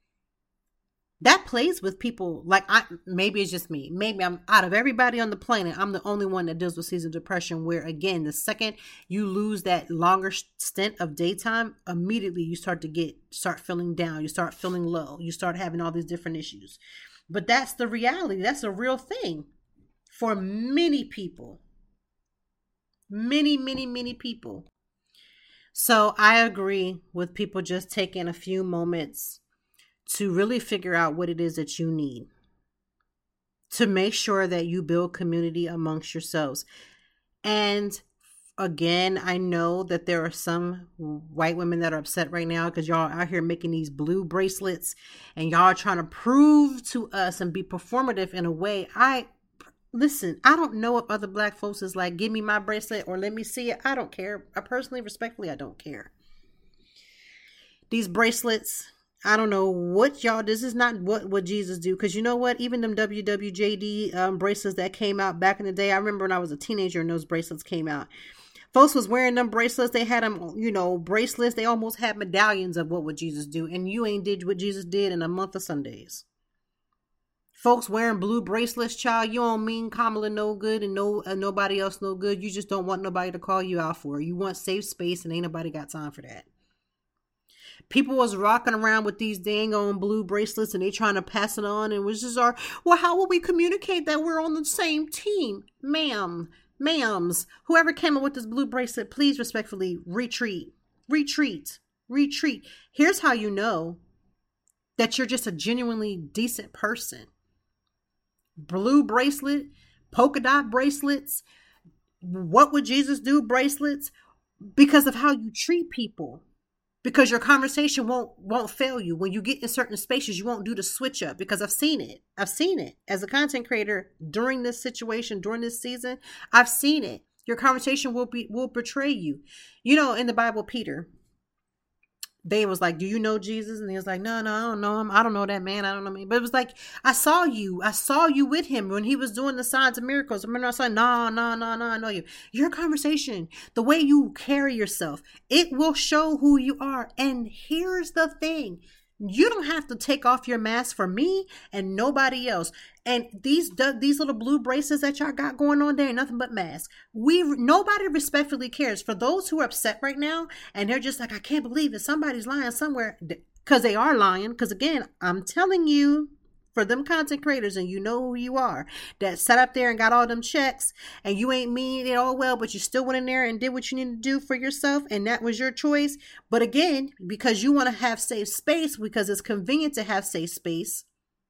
That plays with people. Like, maybe it's just me. Maybe I'm out of everybody on the planet, I'm the only one that deals with seasonal depression, where, again, the second you lose that longer stint of daytime, immediately you start feeling down. You start feeling low. You start having all these different issues. But that's the reality. That's a real thing for many people. Many, many, many people. So I agree with people just taking a few moments to really figure out what it is that you need, to make sure that you build community amongst yourselves. And again, I know that there are some white women that are upset right now because y'all are out here making these blue bracelets and y'all are trying to prove to us and be performative in a way. Listen, I don't know if other black folks is like, give me my bracelet or let me see it. I don't care. Respectfully, I don't care. These bracelets, I don't know what y'all, this is not what Jesus do. Because you know what? Even them WWJD bracelets that came out back in the day. I remember when I was a teenager and those bracelets came out. Folks was wearing them bracelets. They had them, bracelets. They almost had medallions of what would Jesus do. And you ain't did what Jesus did in a month of Sundays. Folks wearing blue bracelets, child, you don't mean Kamala no good and nobody else no good. You just don't want nobody to call you out for it. You want safe space and ain't nobody got time for that. People was rocking around with these dang on blue bracelets and they trying to pass it on and was just how will we communicate that we're on the same team? Ma'ams, whoever came up with this blue bracelet, please respectfully retreat. retreat. Here's how you know that you're just a genuinely decent person. Blue bracelet, polka dot bracelets, what would Jesus do bracelets, because of how you treat people. Because your conversation won't fail you. When you get in certain spaces, you won't do the switch up, because I've seen it. I've seen it as a content creator during this situation, during this season. I've seen it. Your conversation will betray you. You know, in the Bible, Peter, they was like, do you know Jesus? And he was like, no, I don't know him. I don't know that man. I don't know him. But it was like, I saw you with him when he was doing the signs and miracles. I remember I was like, no, I know you. Your conversation, the way you carry yourself, it will show who you are. And here's the thing. You don't have to take off your mask for me and nobody else. And these little blue bracelets that y'all got going on, there ain't nothing but masks. Nobody respectfully cares. For those who are upset right now and they're just like, I can't believe it, somebody's lying somewhere, because they are lying. Because again, I'm telling you, for them content creators, and you know who you are, that sat up there and got all them checks, and you ain't mean it all well, but you still went in there and did what you need to do for yourself, and that was your choice. But again, because you want to have safe space, because it's convenient to have safe space,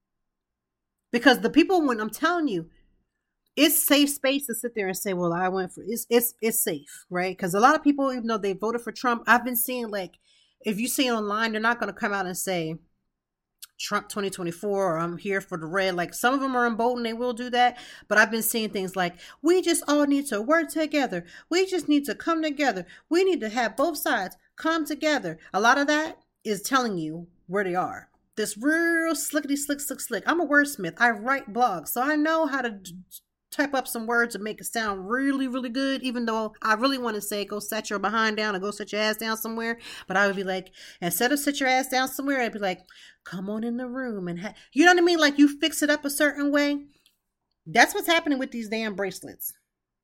because the people, when I'm telling you, it's safe space to sit there and say, well, I went for it's safe, right? Because a lot of people, even though they voted for Trump, I've been seeing, like, if you see it online, they're not going to come out and say Trump 2024 or I'm here for the red. Like, some of them are emboldened, they will do that. But I've been seeing things like, we just all need to work together. We just need to come together. We need to have both sides come together. A lot of that is telling you where they are. This real slickety slick. I'm a wordsmith. I write blogs, so I know how to type up some words and make it sound really, really good, even though I really want to say, go sit your behind down or go sit your ass down somewhere. But I would be like, instead of sit your ass down somewhere, I'd be like, come on in the room and you know what I mean? Like, you fix it up a certain way. That's what's happening with these damn bracelets.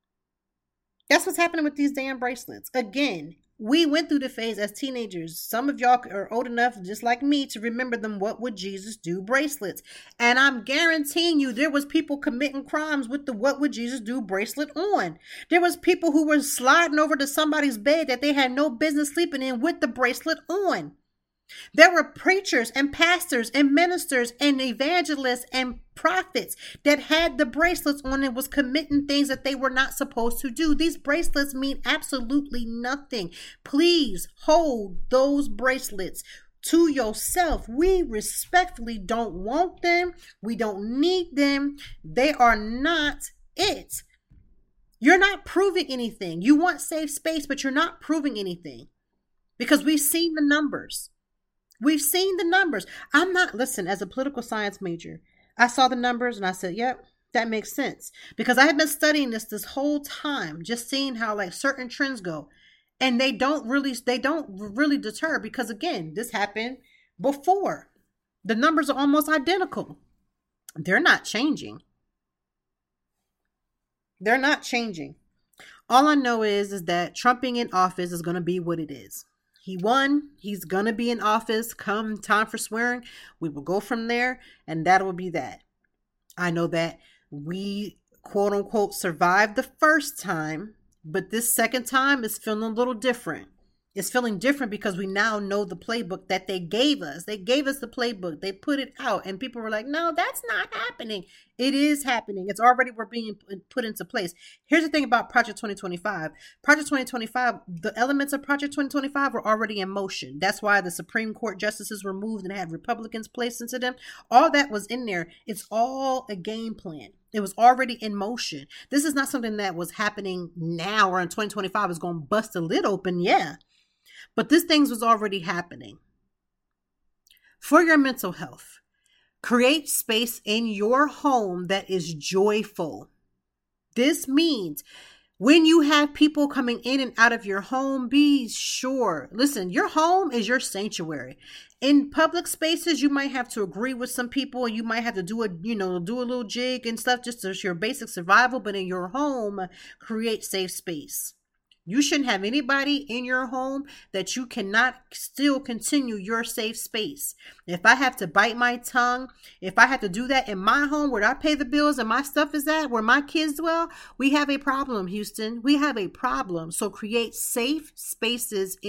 Again, we went through the phase as teenagers. Some of y'all are old enough, just like me, to remember them what would Jesus do bracelets. And I'm guaranteeing you, there was people committing crimes with the what would Jesus do bracelet on. There was people who were sliding over to somebody's bed that they had no business sleeping in with the bracelet on. There were preachers and pastors and ministers and evangelists and prophets that had the bracelets on and was committing things that they were not supposed to do. These bracelets mean absolutely nothing. Please hold those bracelets to yourself. We respectfully don't want them. We don't need them. They are not it. You're not proving anything. You want safe space, but you're not proving anything, because we've seen the numbers. Listen, as a political science major, I saw the numbers and I said, yep, that makes sense. Because I had been studying this whole time, just seeing how, like, certain trends go. And they don't really deter, because again, this happened before. The numbers are almost identical. They're not changing. All I know is that Trump being in office is going to be what it is. He won. He's going to be in office come time for swearing. We will go from there, and that will be that. I know that we, quote unquote, survived the first time, but this second time is feeling a little different. It's feeling different because we now know the playbook that they gave us. They gave us the playbook. They put it out, and people were like, no, that's not happening. It is happening. It's already being put into place. Here's the thing about Project 2025. Project 2025, the elements of Project 2025 were already in motion. That's why the Supreme Court justices were moved and had Republicans placed into them. All that was in there. It's all a game plan. It was already in motion. This is not something that was happening now or in 2025 is going to bust the lid open. Yeah. But this thing was already happening. For your mental health, create space in your home that is joyful. This means when you have people coming in and out of your home, be sure. Listen, your home is your sanctuary. In public spaces, you might have to agree with some people, and you might have to do a little jig and stuff just as your basic survival. But in your home, create safe space. You shouldn't have anybody in your home that you cannot still continue your safe space. If I have to bite my tongue, if I have to do that in my home where I pay the bills and my stuff is at, where my kids dwell, we have a problem, Houston. We have a problem. So create safe spaces in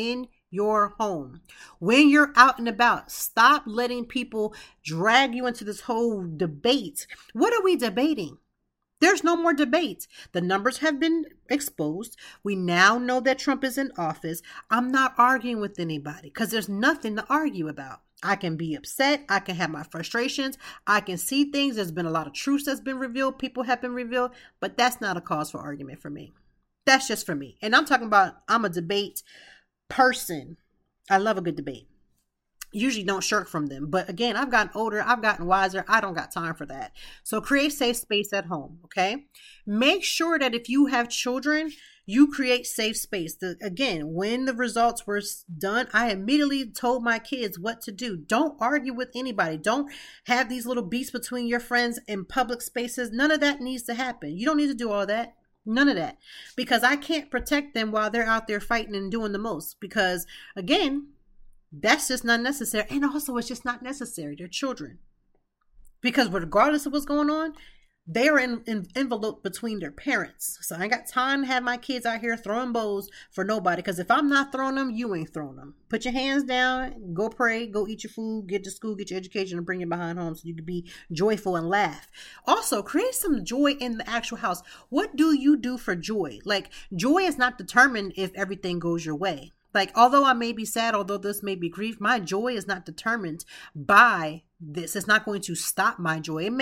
your home. When you're out and about, stop letting people drag you into this whole debate. What are we debating? There's no more debate. The numbers have been exposed. We now know that Trump is in office. I'm not arguing with anybody because there's nothing to argue about. I can be upset. I can have my frustrations. I can see things. There's been a lot of truths that's been revealed. People have been revealed, but that's not a cause for argument for me. That's just for me. And I'm talking about, I'm a debate person. I love a good debate. Usually don't shirk from them. But again, I've gotten older. I've gotten wiser. I don't got time for that. So create safe space at home. Okay. Make sure that if you have children, you create safe space. Again, when the results were done, I immediately told my kids what to do. Don't argue with anybody. Don't have these little beasts between your friends in public spaces. None of that needs to happen. You don't need to do all that. None of that. Because I can't protect them while they're out there fighting and doing the most. Because again, that's just not necessary. And also, it's just not necessary. They're children. Because regardless of what's going on, they are enveloped between their parents. So I ain't got time to have my kids out here throwing bows for nobody. Because if I'm not throwing them, you ain't throwing them. Put your hands down, go pray, go eat your food, get to school, get your education, and bring it behind home so you can be joyful and laugh. Also, create some joy in the actual house. What do you do for joy? Like, joy is not determined if everything goes your way. Like, although I may be sad, although this may be grief, my joy is not determined by this. It's not going to stop my joy. It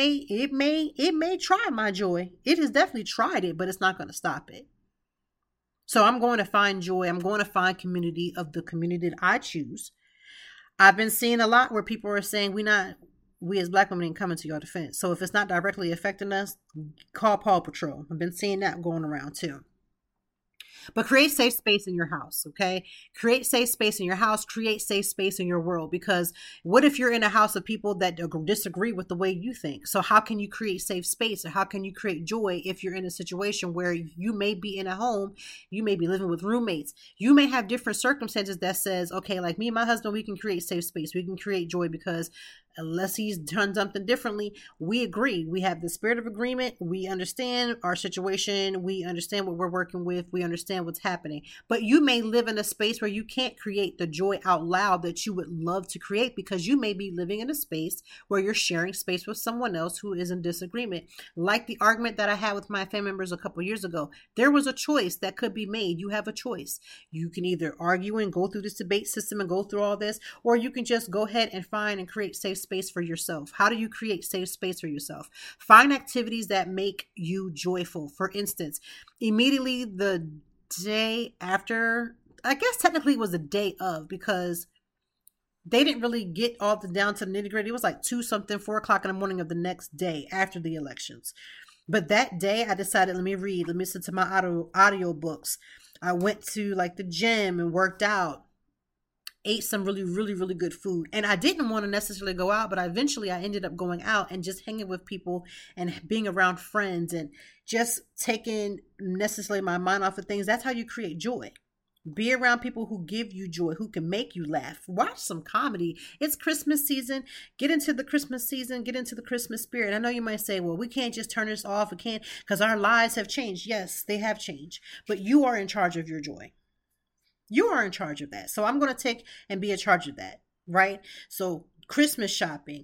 may try my joy. It has definitely tried it, but it's not going to stop it. So I'm going to find joy. I'm going to find community of the community that I choose. I've been seeing a lot where people are saying we as Black women ain't coming to your defense. So if it's not directly affecting us, call Paw Patrol. I've been seeing that going around too. But create safe space in your house, okay? Create safe space in your house. Create safe space in your world. Because what if you're in a house of people that disagree with the way you think? So how can you create safe space? Or how can you create joy if you're in a situation where you may be in a home, you may be living with roommates. You may have different circumstances that says, okay, like me and my husband, we can create safe space. We can create joy because unless he's done something differently, we agree. We have the spirit of agreement. We understand our situation. We understand what we're working with. We understand what's happening. But you may live in a space where you can't create the joy out loud that you would love to create because you may be living in a space where you're sharing space with someone else who is in disagreement. Like the argument that I had with my family members a couple years ago. There was a choice that could be made. You have a choice. You can either argue and go through this debate system and go through all this, or you can just go ahead and find and create safe space for yourself. How do you create safe space for yourself? Find activities that make you joyful. For instance, immediately the day after, I guess technically it was the day of, because they didn't really get all the down to the nitty gritty. It was like 4 o'clock in the morning of the next day after the elections. But that day I decided, let me listen to my audio books. I went to like the gym and worked out. Ate some really, really, really good food. And I didn't want to necessarily go out, but eventually I ended up going out and just hanging with people and being around friends and just taking necessarily my mind off of things. That's how you create joy. Be around people who give you joy, who can make you laugh. Watch some comedy. It's Christmas season. Get into the Christmas season. Get into the Christmas spirit. I know you might say, well, we can't just turn this off. We can't because our lives have changed. Yes, they have changed. But you are in charge of your joy. You are in charge of that. So I'm going to take and be in charge of that, right? So Christmas shopping,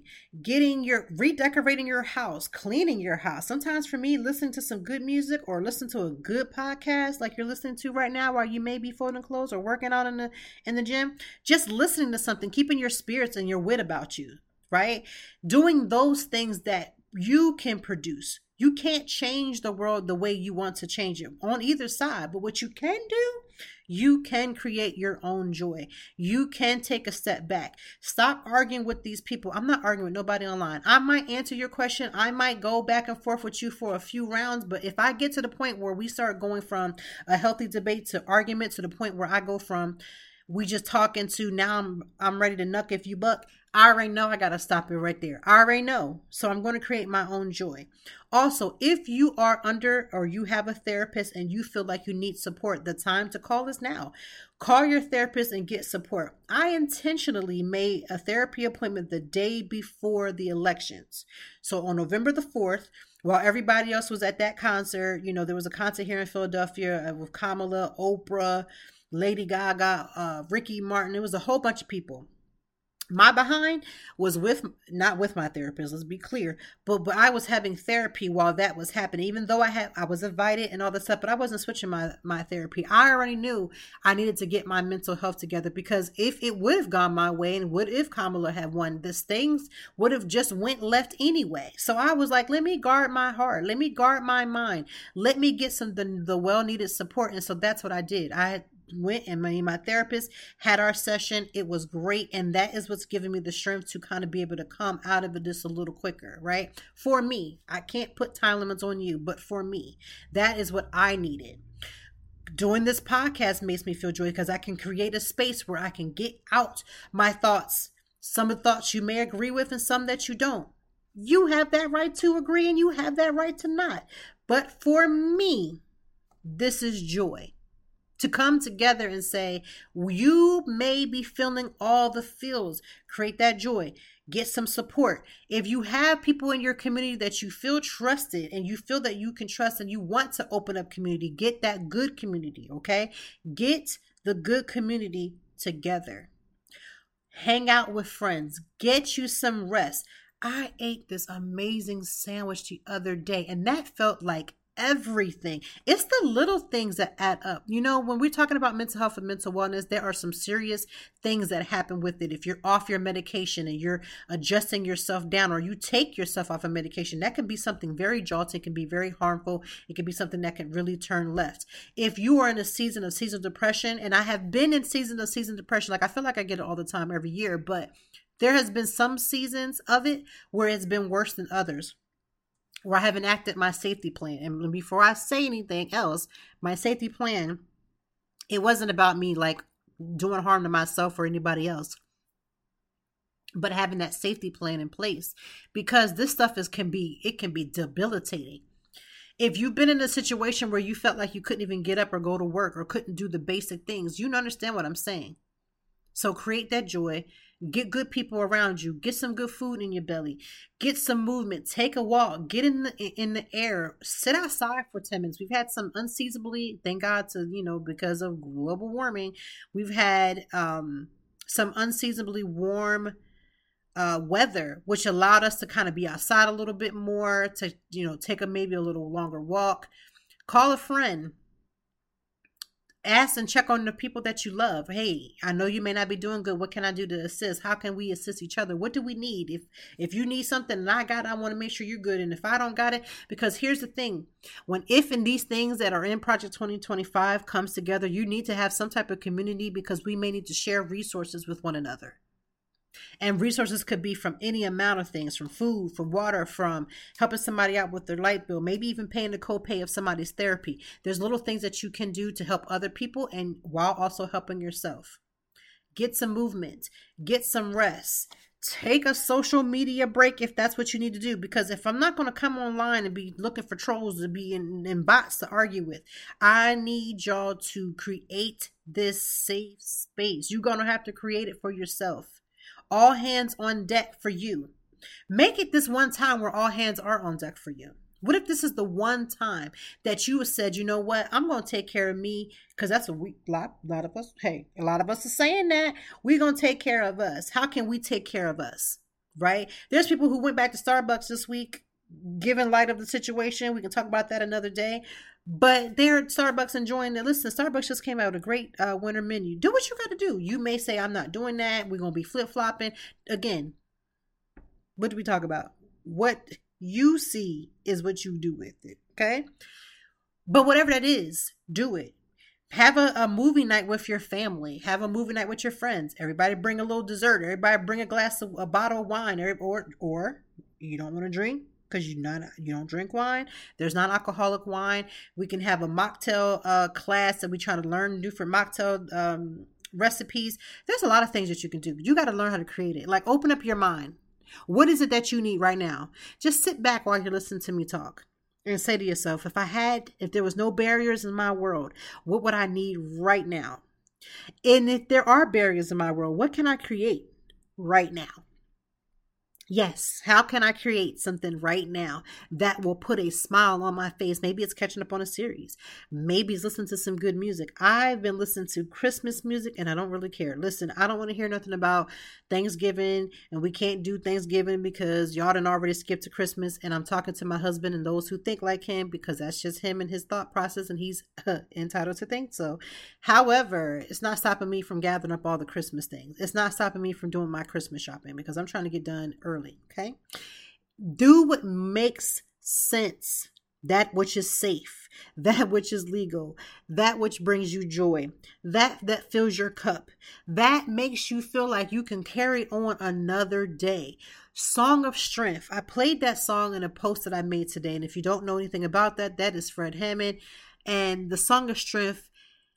redecorating your house, cleaning your house. Sometimes for me, listening to some good music or listen to a good podcast like you're listening to right now while you may be folding clothes or working out in the gym, just listening to something, keeping your spirits and your wit about you, right? Doing those things that you can produce. You can't change the world the way you want to change it on either side. But what you can do, you can create your own joy. You can take a step back. Stop arguing with these people. I'm not arguing with nobody online. I might answer your question. I might go back and forth with you for a few rounds. But if I get to the point where we start going from a healthy debate to argument to the point where I go from we just talking to now I'm ready to knuck if you buck, I already know I got to stop it right there. I already know. So I'm going to create my own joy. Also, if you are under or you have a therapist and you feel like you need support, the time to call is now. Call your therapist and get support. I intentionally made a therapy appointment the day before the elections. So on November the 4th, while everybody else was at that concert, there was a concert here in Philadelphia with Kamala, Oprah, Lady Gaga, Ricky Martin. It was a whole bunch of people. My behind was not with my therapist, let's be clear, but I was having therapy while that was happening, even though I was invited and all this stuff, but I wasn't switching my therapy. I already knew I needed to get my mental health together, because if it would have gone my way, and what if Kamala had won, this things would have just went left anyway. So I was like, let me guard my heart, let me guard my mind, let me get the well-needed support. And so that's what I did. I went, and my therapist had our session. It was great, and that is what's giving me the strength to kind of be able to come out of it just a little quicker, right? For me, I can't put time limits on you, but for me, that is what I needed. Doing this podcast makes me feel joy, because I can create a space where I can get out my thoughts. Some of the thoughts you may agree with and some that you don't. You have that right to agree, and you have that right to not. But for me, this is joy. To come together and say, you may be feeling all the feels. Create that joy. Get some support. If you have people in your community that you feel trusted and you feel that you can trust and you want to open up community, get that good community, okay? Get the good community together. Hang out with friends. Get you some rest. I ate this amazing sandwich the other day, and that felt like everything. It's the little things that add up. You know, when we're talking about mental health and mental wellness, there are some serious things that happen with it. If you're off your medication and you're adjusting yourself down, or you take yourself off of medication, that can be something very jolting. It can be very harmful. It can be something that can really turn left. If you are in a season of seasonal depression, and I have been in season depression, like I feel like I get it all the time every year, but there has been some seasons of it where it's been worse than others, where I have enacted my safety plan. And before I say anything else, my safety plan, it wasn't about me like doing harm to myself or anybody else, but having that safety plan in place, because this stuff can be debilitating. If you've been in a situation where you felt like you couldn't even get up or go to work or couldn't do the basic things, you understand what I'm saying. So create that joy. Get good people around you. Get some good food in your belly. Get some movement. Take a walk. Get in the air. Sit outside for 10 minutes. We've had some unseasonably, thank God because of global warming, we've had some unseasonably warm weather, which allowed us to kind of be outside a little bit more, to take maybe a little longer walk. Call a friend. Ask and check on the people that you love. Hey, I know you may not be doing good. What can I do to assist? How can we assist each other? What do we need? If you need something and I got it, I want to make sure you're good. And if I don't got it, because here's the thing, if these things that are in Project 2025 comes together, you need to have some type of community, because we may need to share resources with one another. And resources could be from any amount of things, from food, from water, from helping somebody out with their light bill, maybe even paying the copay of somebody's therapy. There's little things that you can do to help other people, and while also helping yourself. Get some movement, get some rest, take a social media break if that's what you need to do. Because if I'm not going to come online and be looking for trolls to be in bots to argue with, I need y'all to create this safe space. You're going to have to create it for yourself. All hands on deck for you. Make it this one time where all hands are on deck for you. What if this is the one time that you have said, you know what, I'm going to take care of me, because that's a lot of us. Hey, a lot of us are saying that we're going to take care of us. How can we take care of us? Right? There's people who went back to Starbucks this week, given light of the situation. We can talk about that another day. But they're at Starbucks enjoying it. Listen, Starbucks just came out with a great winter menu. Do what you got to do. You may say, I'm not doing that. We're going to be flip-flopping. Again, what do we talk about? What you see is what you do with it, okay? But whatever that is, do it. Have a movie night with your family. Have a movie night with your friends. Everybody bring a little dessert. Everybody bring a bottle of wine. Or you don't want to drink, because you don't drink wine. There's non-alcoholic wine. We can have a mocktail class that we try to learn different mocktail recipes. There's a lot of things that you can do. You got to learn how to create it. Like, open up your mind. What is it that you need right now? Just sit back while you're listening to me talk and say to yourself, if there was no barriers in my world, what would I need right now? And if there are barriers in my world, what can I create right now? Yes. How can I create something right now that will put a smile on my face? Maybe it's catching up on a series. Maybe it's listening to some good music. I've been listening to Christmas music and I don't really care. Listen, I don't want to hear nothing about Thanksgiving and we can't do Thanksgiving because y'all done already skipped to Christmas. And I'm talking to my husband and those who think like him because that's just him and his thought process and he's entitled to think so. However, it's not stopping me from gathering up all the Christmas things. It's not stopping me from doing my Christmas shopping because I'm trying to get done early. Okay. Do what makes sense. That which is safe, that which is legal, that which brings you joy, that fills your cup, that makes you feel like you can carry on another day. Song of Strength. I played that song in a post that I made today. And if you don't know anything about that, that is Fred Hammond. And the Song of Strength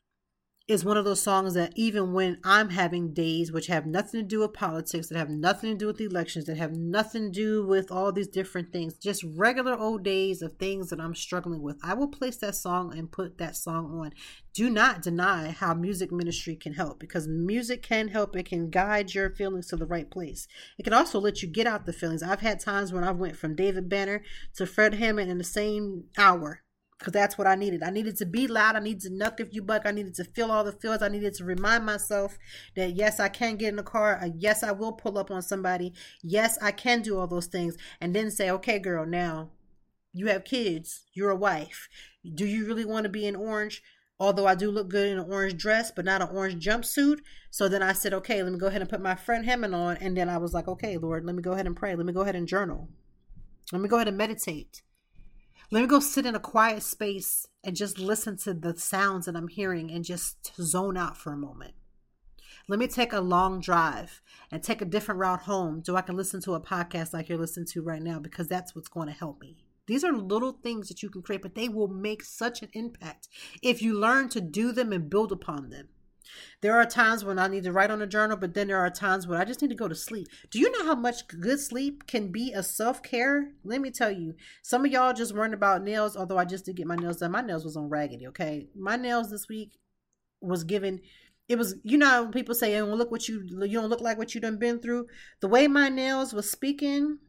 is one of those songs that even when I'm having days which have nothing to do with politics, that have nothing to do with the elections, that have nothing to do with all these different things, just regular old days of things that I'm struggling with, I will place that song and put that song on. Do not deny how music ministry can help, because music can help. It can guide your feelings to the right place. It can also let you get out the feelings. I've had times when I went from David Banner to Fred Hammond in the same hour. Because that's what I needed. I needed to be loud. I needed to knuck if you buck. I needed to feel all the feels. I needed to remind myself that yes, I can get in the car. Yes, I will pull up on somebody. Yes, I can do all those things. And then say, okay, girl, now you have kids. You're a wife. Do you really want to be in orange? Although I do look good in an orange dress, but not an orange jumpsuit. So then I said, okay, let me go ahead and put my Fred Hammond on. And then I was like, okay, Lord, let me go ahead and pray. Let me go ahead and journal. Let me go ahead and meditate. Let me go sit in a quiet space and just listen to the sounds that I'm hearing and just zone out for a moment. Let me take a long drive and take a different route home so I can listen to a podcast like you're listening to right now, because that's what's going to help me. These are little things that you can create, but they will make such an impact if you learn to do them and build upon them. There are times when I need to write on a journal, but then there are times when I just need to go to sleep. Do you know how much good sleep can be a self-care? Let me tell you. Some of y'all just worrying about nails, although I just did get my nails done. My nails was on raggedy, okay? My nails this week was given, it was, you know, when people say, oh, look what you don't look like what you done been through. The way my nails was speaking,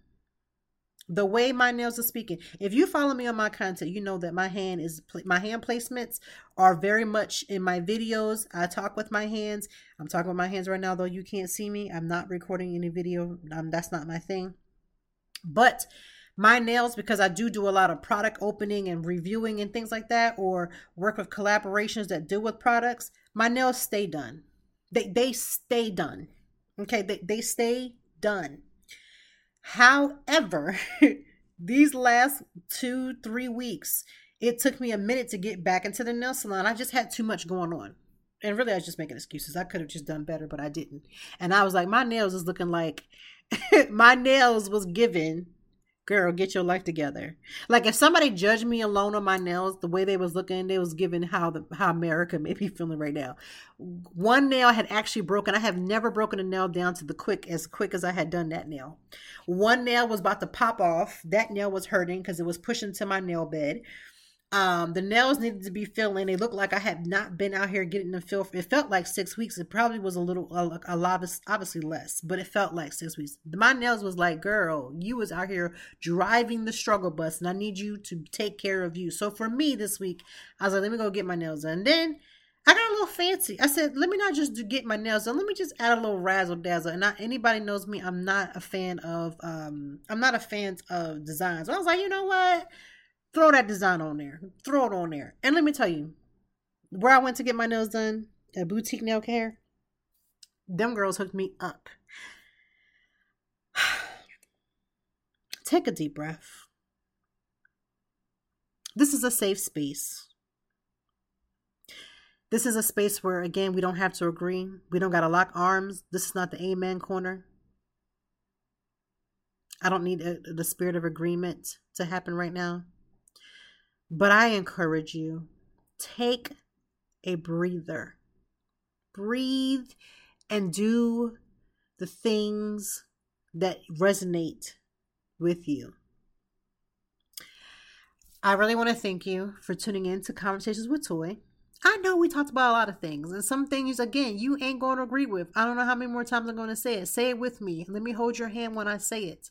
if you follow me on my content, you know that my hand placements are very much in my videos. I talk with my hands. I'm talking with my hands right now, though you can't see me. I'm not recording any video. That's not my thing. But my nails, because I do a lot of product opening and reviewing and things like that, or work with collaborations that deal with products, my nails stay done. They stay done. Okay, they stay done. However, these last 2-3 weeks, it took me a minute to get back into the nail salon. I just had too much going on. And really, I was just making excuses. I could have just done better, but I didn't. And I was like, my nails is looking like, my nails was given, girl, get your life together. Like if somebody judged me alone on my nails, the way they was looking, they was given how America may be feeling right now. One nail had actually broken. I have never broken a nail down to as quick as I had done that nail. One nail was about to pop off. That nail was hurting because it was pushing to my nail bed. The nails needed to be filling. They looked like I had not been out here getting them filled. It felt like 6 weeks. It probably was a lot, obviously less, but it felt like 6 weeks. My nails was like, girl, you was out here driving the struggle bus and I need you to take care of you. So for me this week, I was like, let me go get my nails done. And then I got a little fancy. I said, let me not just get my nails done. Let me just add a little razzle dazzle. And anybody knows me, I'm not a fan of designs. So I was like, you know what? Throw that design on there. Throw it on there. And let me tell you, where I went to get my nails done at Boutique Nail Care, them girls hooked me up. Take a deep breath. This is a safe space. This is a space where, again, we don't have to agree. We don't got to lock arms. This is not the amen corner. I don't need the spirit of agreement to happen right now. But I encourage you, take a breather. Breathe and do the things that resonate with you. I really want to thank you for tuning in to Conversations with Toy. I know we talked about a lot of things, and some things, again, you ain't going to agree with. I don't know how many more times I'm going to say it. Say it with me. Let me hold your hand when I say it.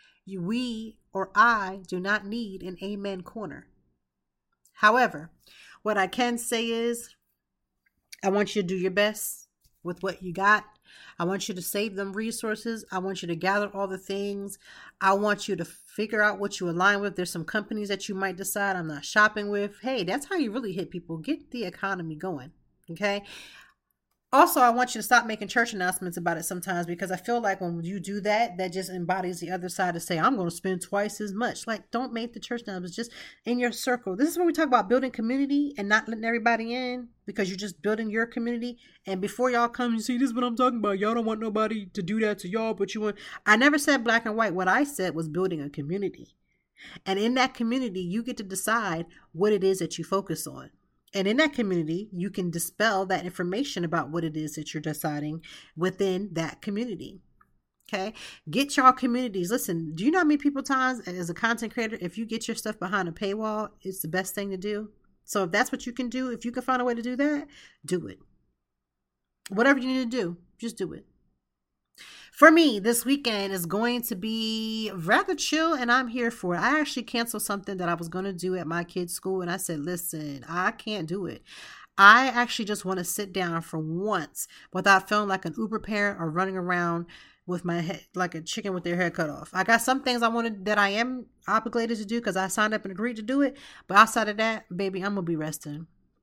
We or I do not need an amen corner. However, what I can say is I want you to do your best with what you got. I want you to save them resources. I want you to gather all the things. I want you to figure out what you align with. There's some companies that you might decide I'm not shopping with. Hey, that's how you really hit people. Get the economy going. Okay. Also, I want you to stop making church announcements about it sometimes, because I feel like when you do that, that just embodies the other side to say, I'm going to spend twice as much. Like, don't make the church announcements just in your circle. This is when we talk about building community and not letting everybody in because you're just building your community. And before y'all come, you see, this is what I'm talking about. Y'all don't want nobody to do that to y'all, but you want. I never said black and white. What I said was building a community. And in that community, you get to decide what it is that you focus on. And in that community, you can dispel that information about what it is that you're deciding within that community. Okay. Get y'all communities. Listen, do you know how many people times as a content creator, if you get your stuff behind a paywall, it's the best thing to do. So if that's what you can do, if you can find a way to do that, do it. Whatever you need to do, just do it. For me, this weekend is going to be rather chill, and I'm here for it. I actually canceled something that I was going to do at my kids' school, and I said, listen, I can't do it. I actually just want to sit down for once without feeling like an Uber parent or running around with my head like a chicken with their head cut off. I got some things I wanted that I am obligated to do because I signed up and agreed to do it. But outside of that, baby, I'm going to be resting.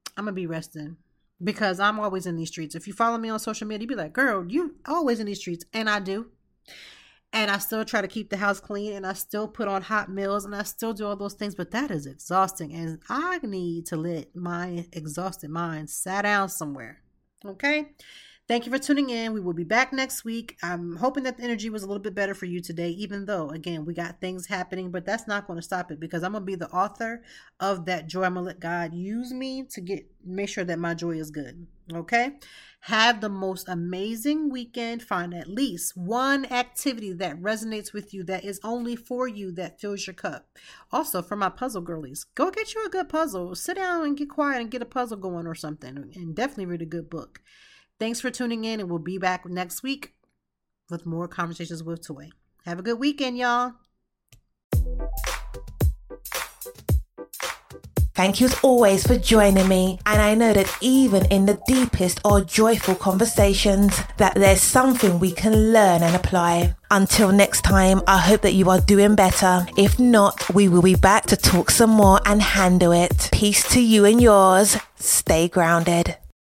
Because I'm always in these streets. If you follow me on social media, you be like, girl, you always in these streets. And I do. And I still try to keep the house clean. And I still put on hot meals. And I still do all those things. But that is exhausting. And I need to let my exhausted mind sit down somewhere. Okay? Thank you for tuning in. We will be back next week. I'm hoping that the energy was a little bit better for you today, even though, again, we got things happening, but that's not going to stop it because I'm going to be the author of that joy. I'm going to let God use me to make sure that my joy is good. Okay? Have the most amazing weekend. Find at least one activity that resonates with you, that is only for you, that fills your cup. Also, for my puzzle girlies, go get you a good puzzle. Sit down and get quiet and get a puzzle going or something, and definitely read a good book. Thanks for tuning in, and we'll be back next week with more Conversations with Toy. Have a good weekend, y'all. Thank you as always for joining me. And I know that even in the deepest or joyful conversations, that there's something we can learn and apply. Until next time, I hope that you are doing better. If not, we will be back to talk some more and handle it. Peace to you and yours. Stay grounded.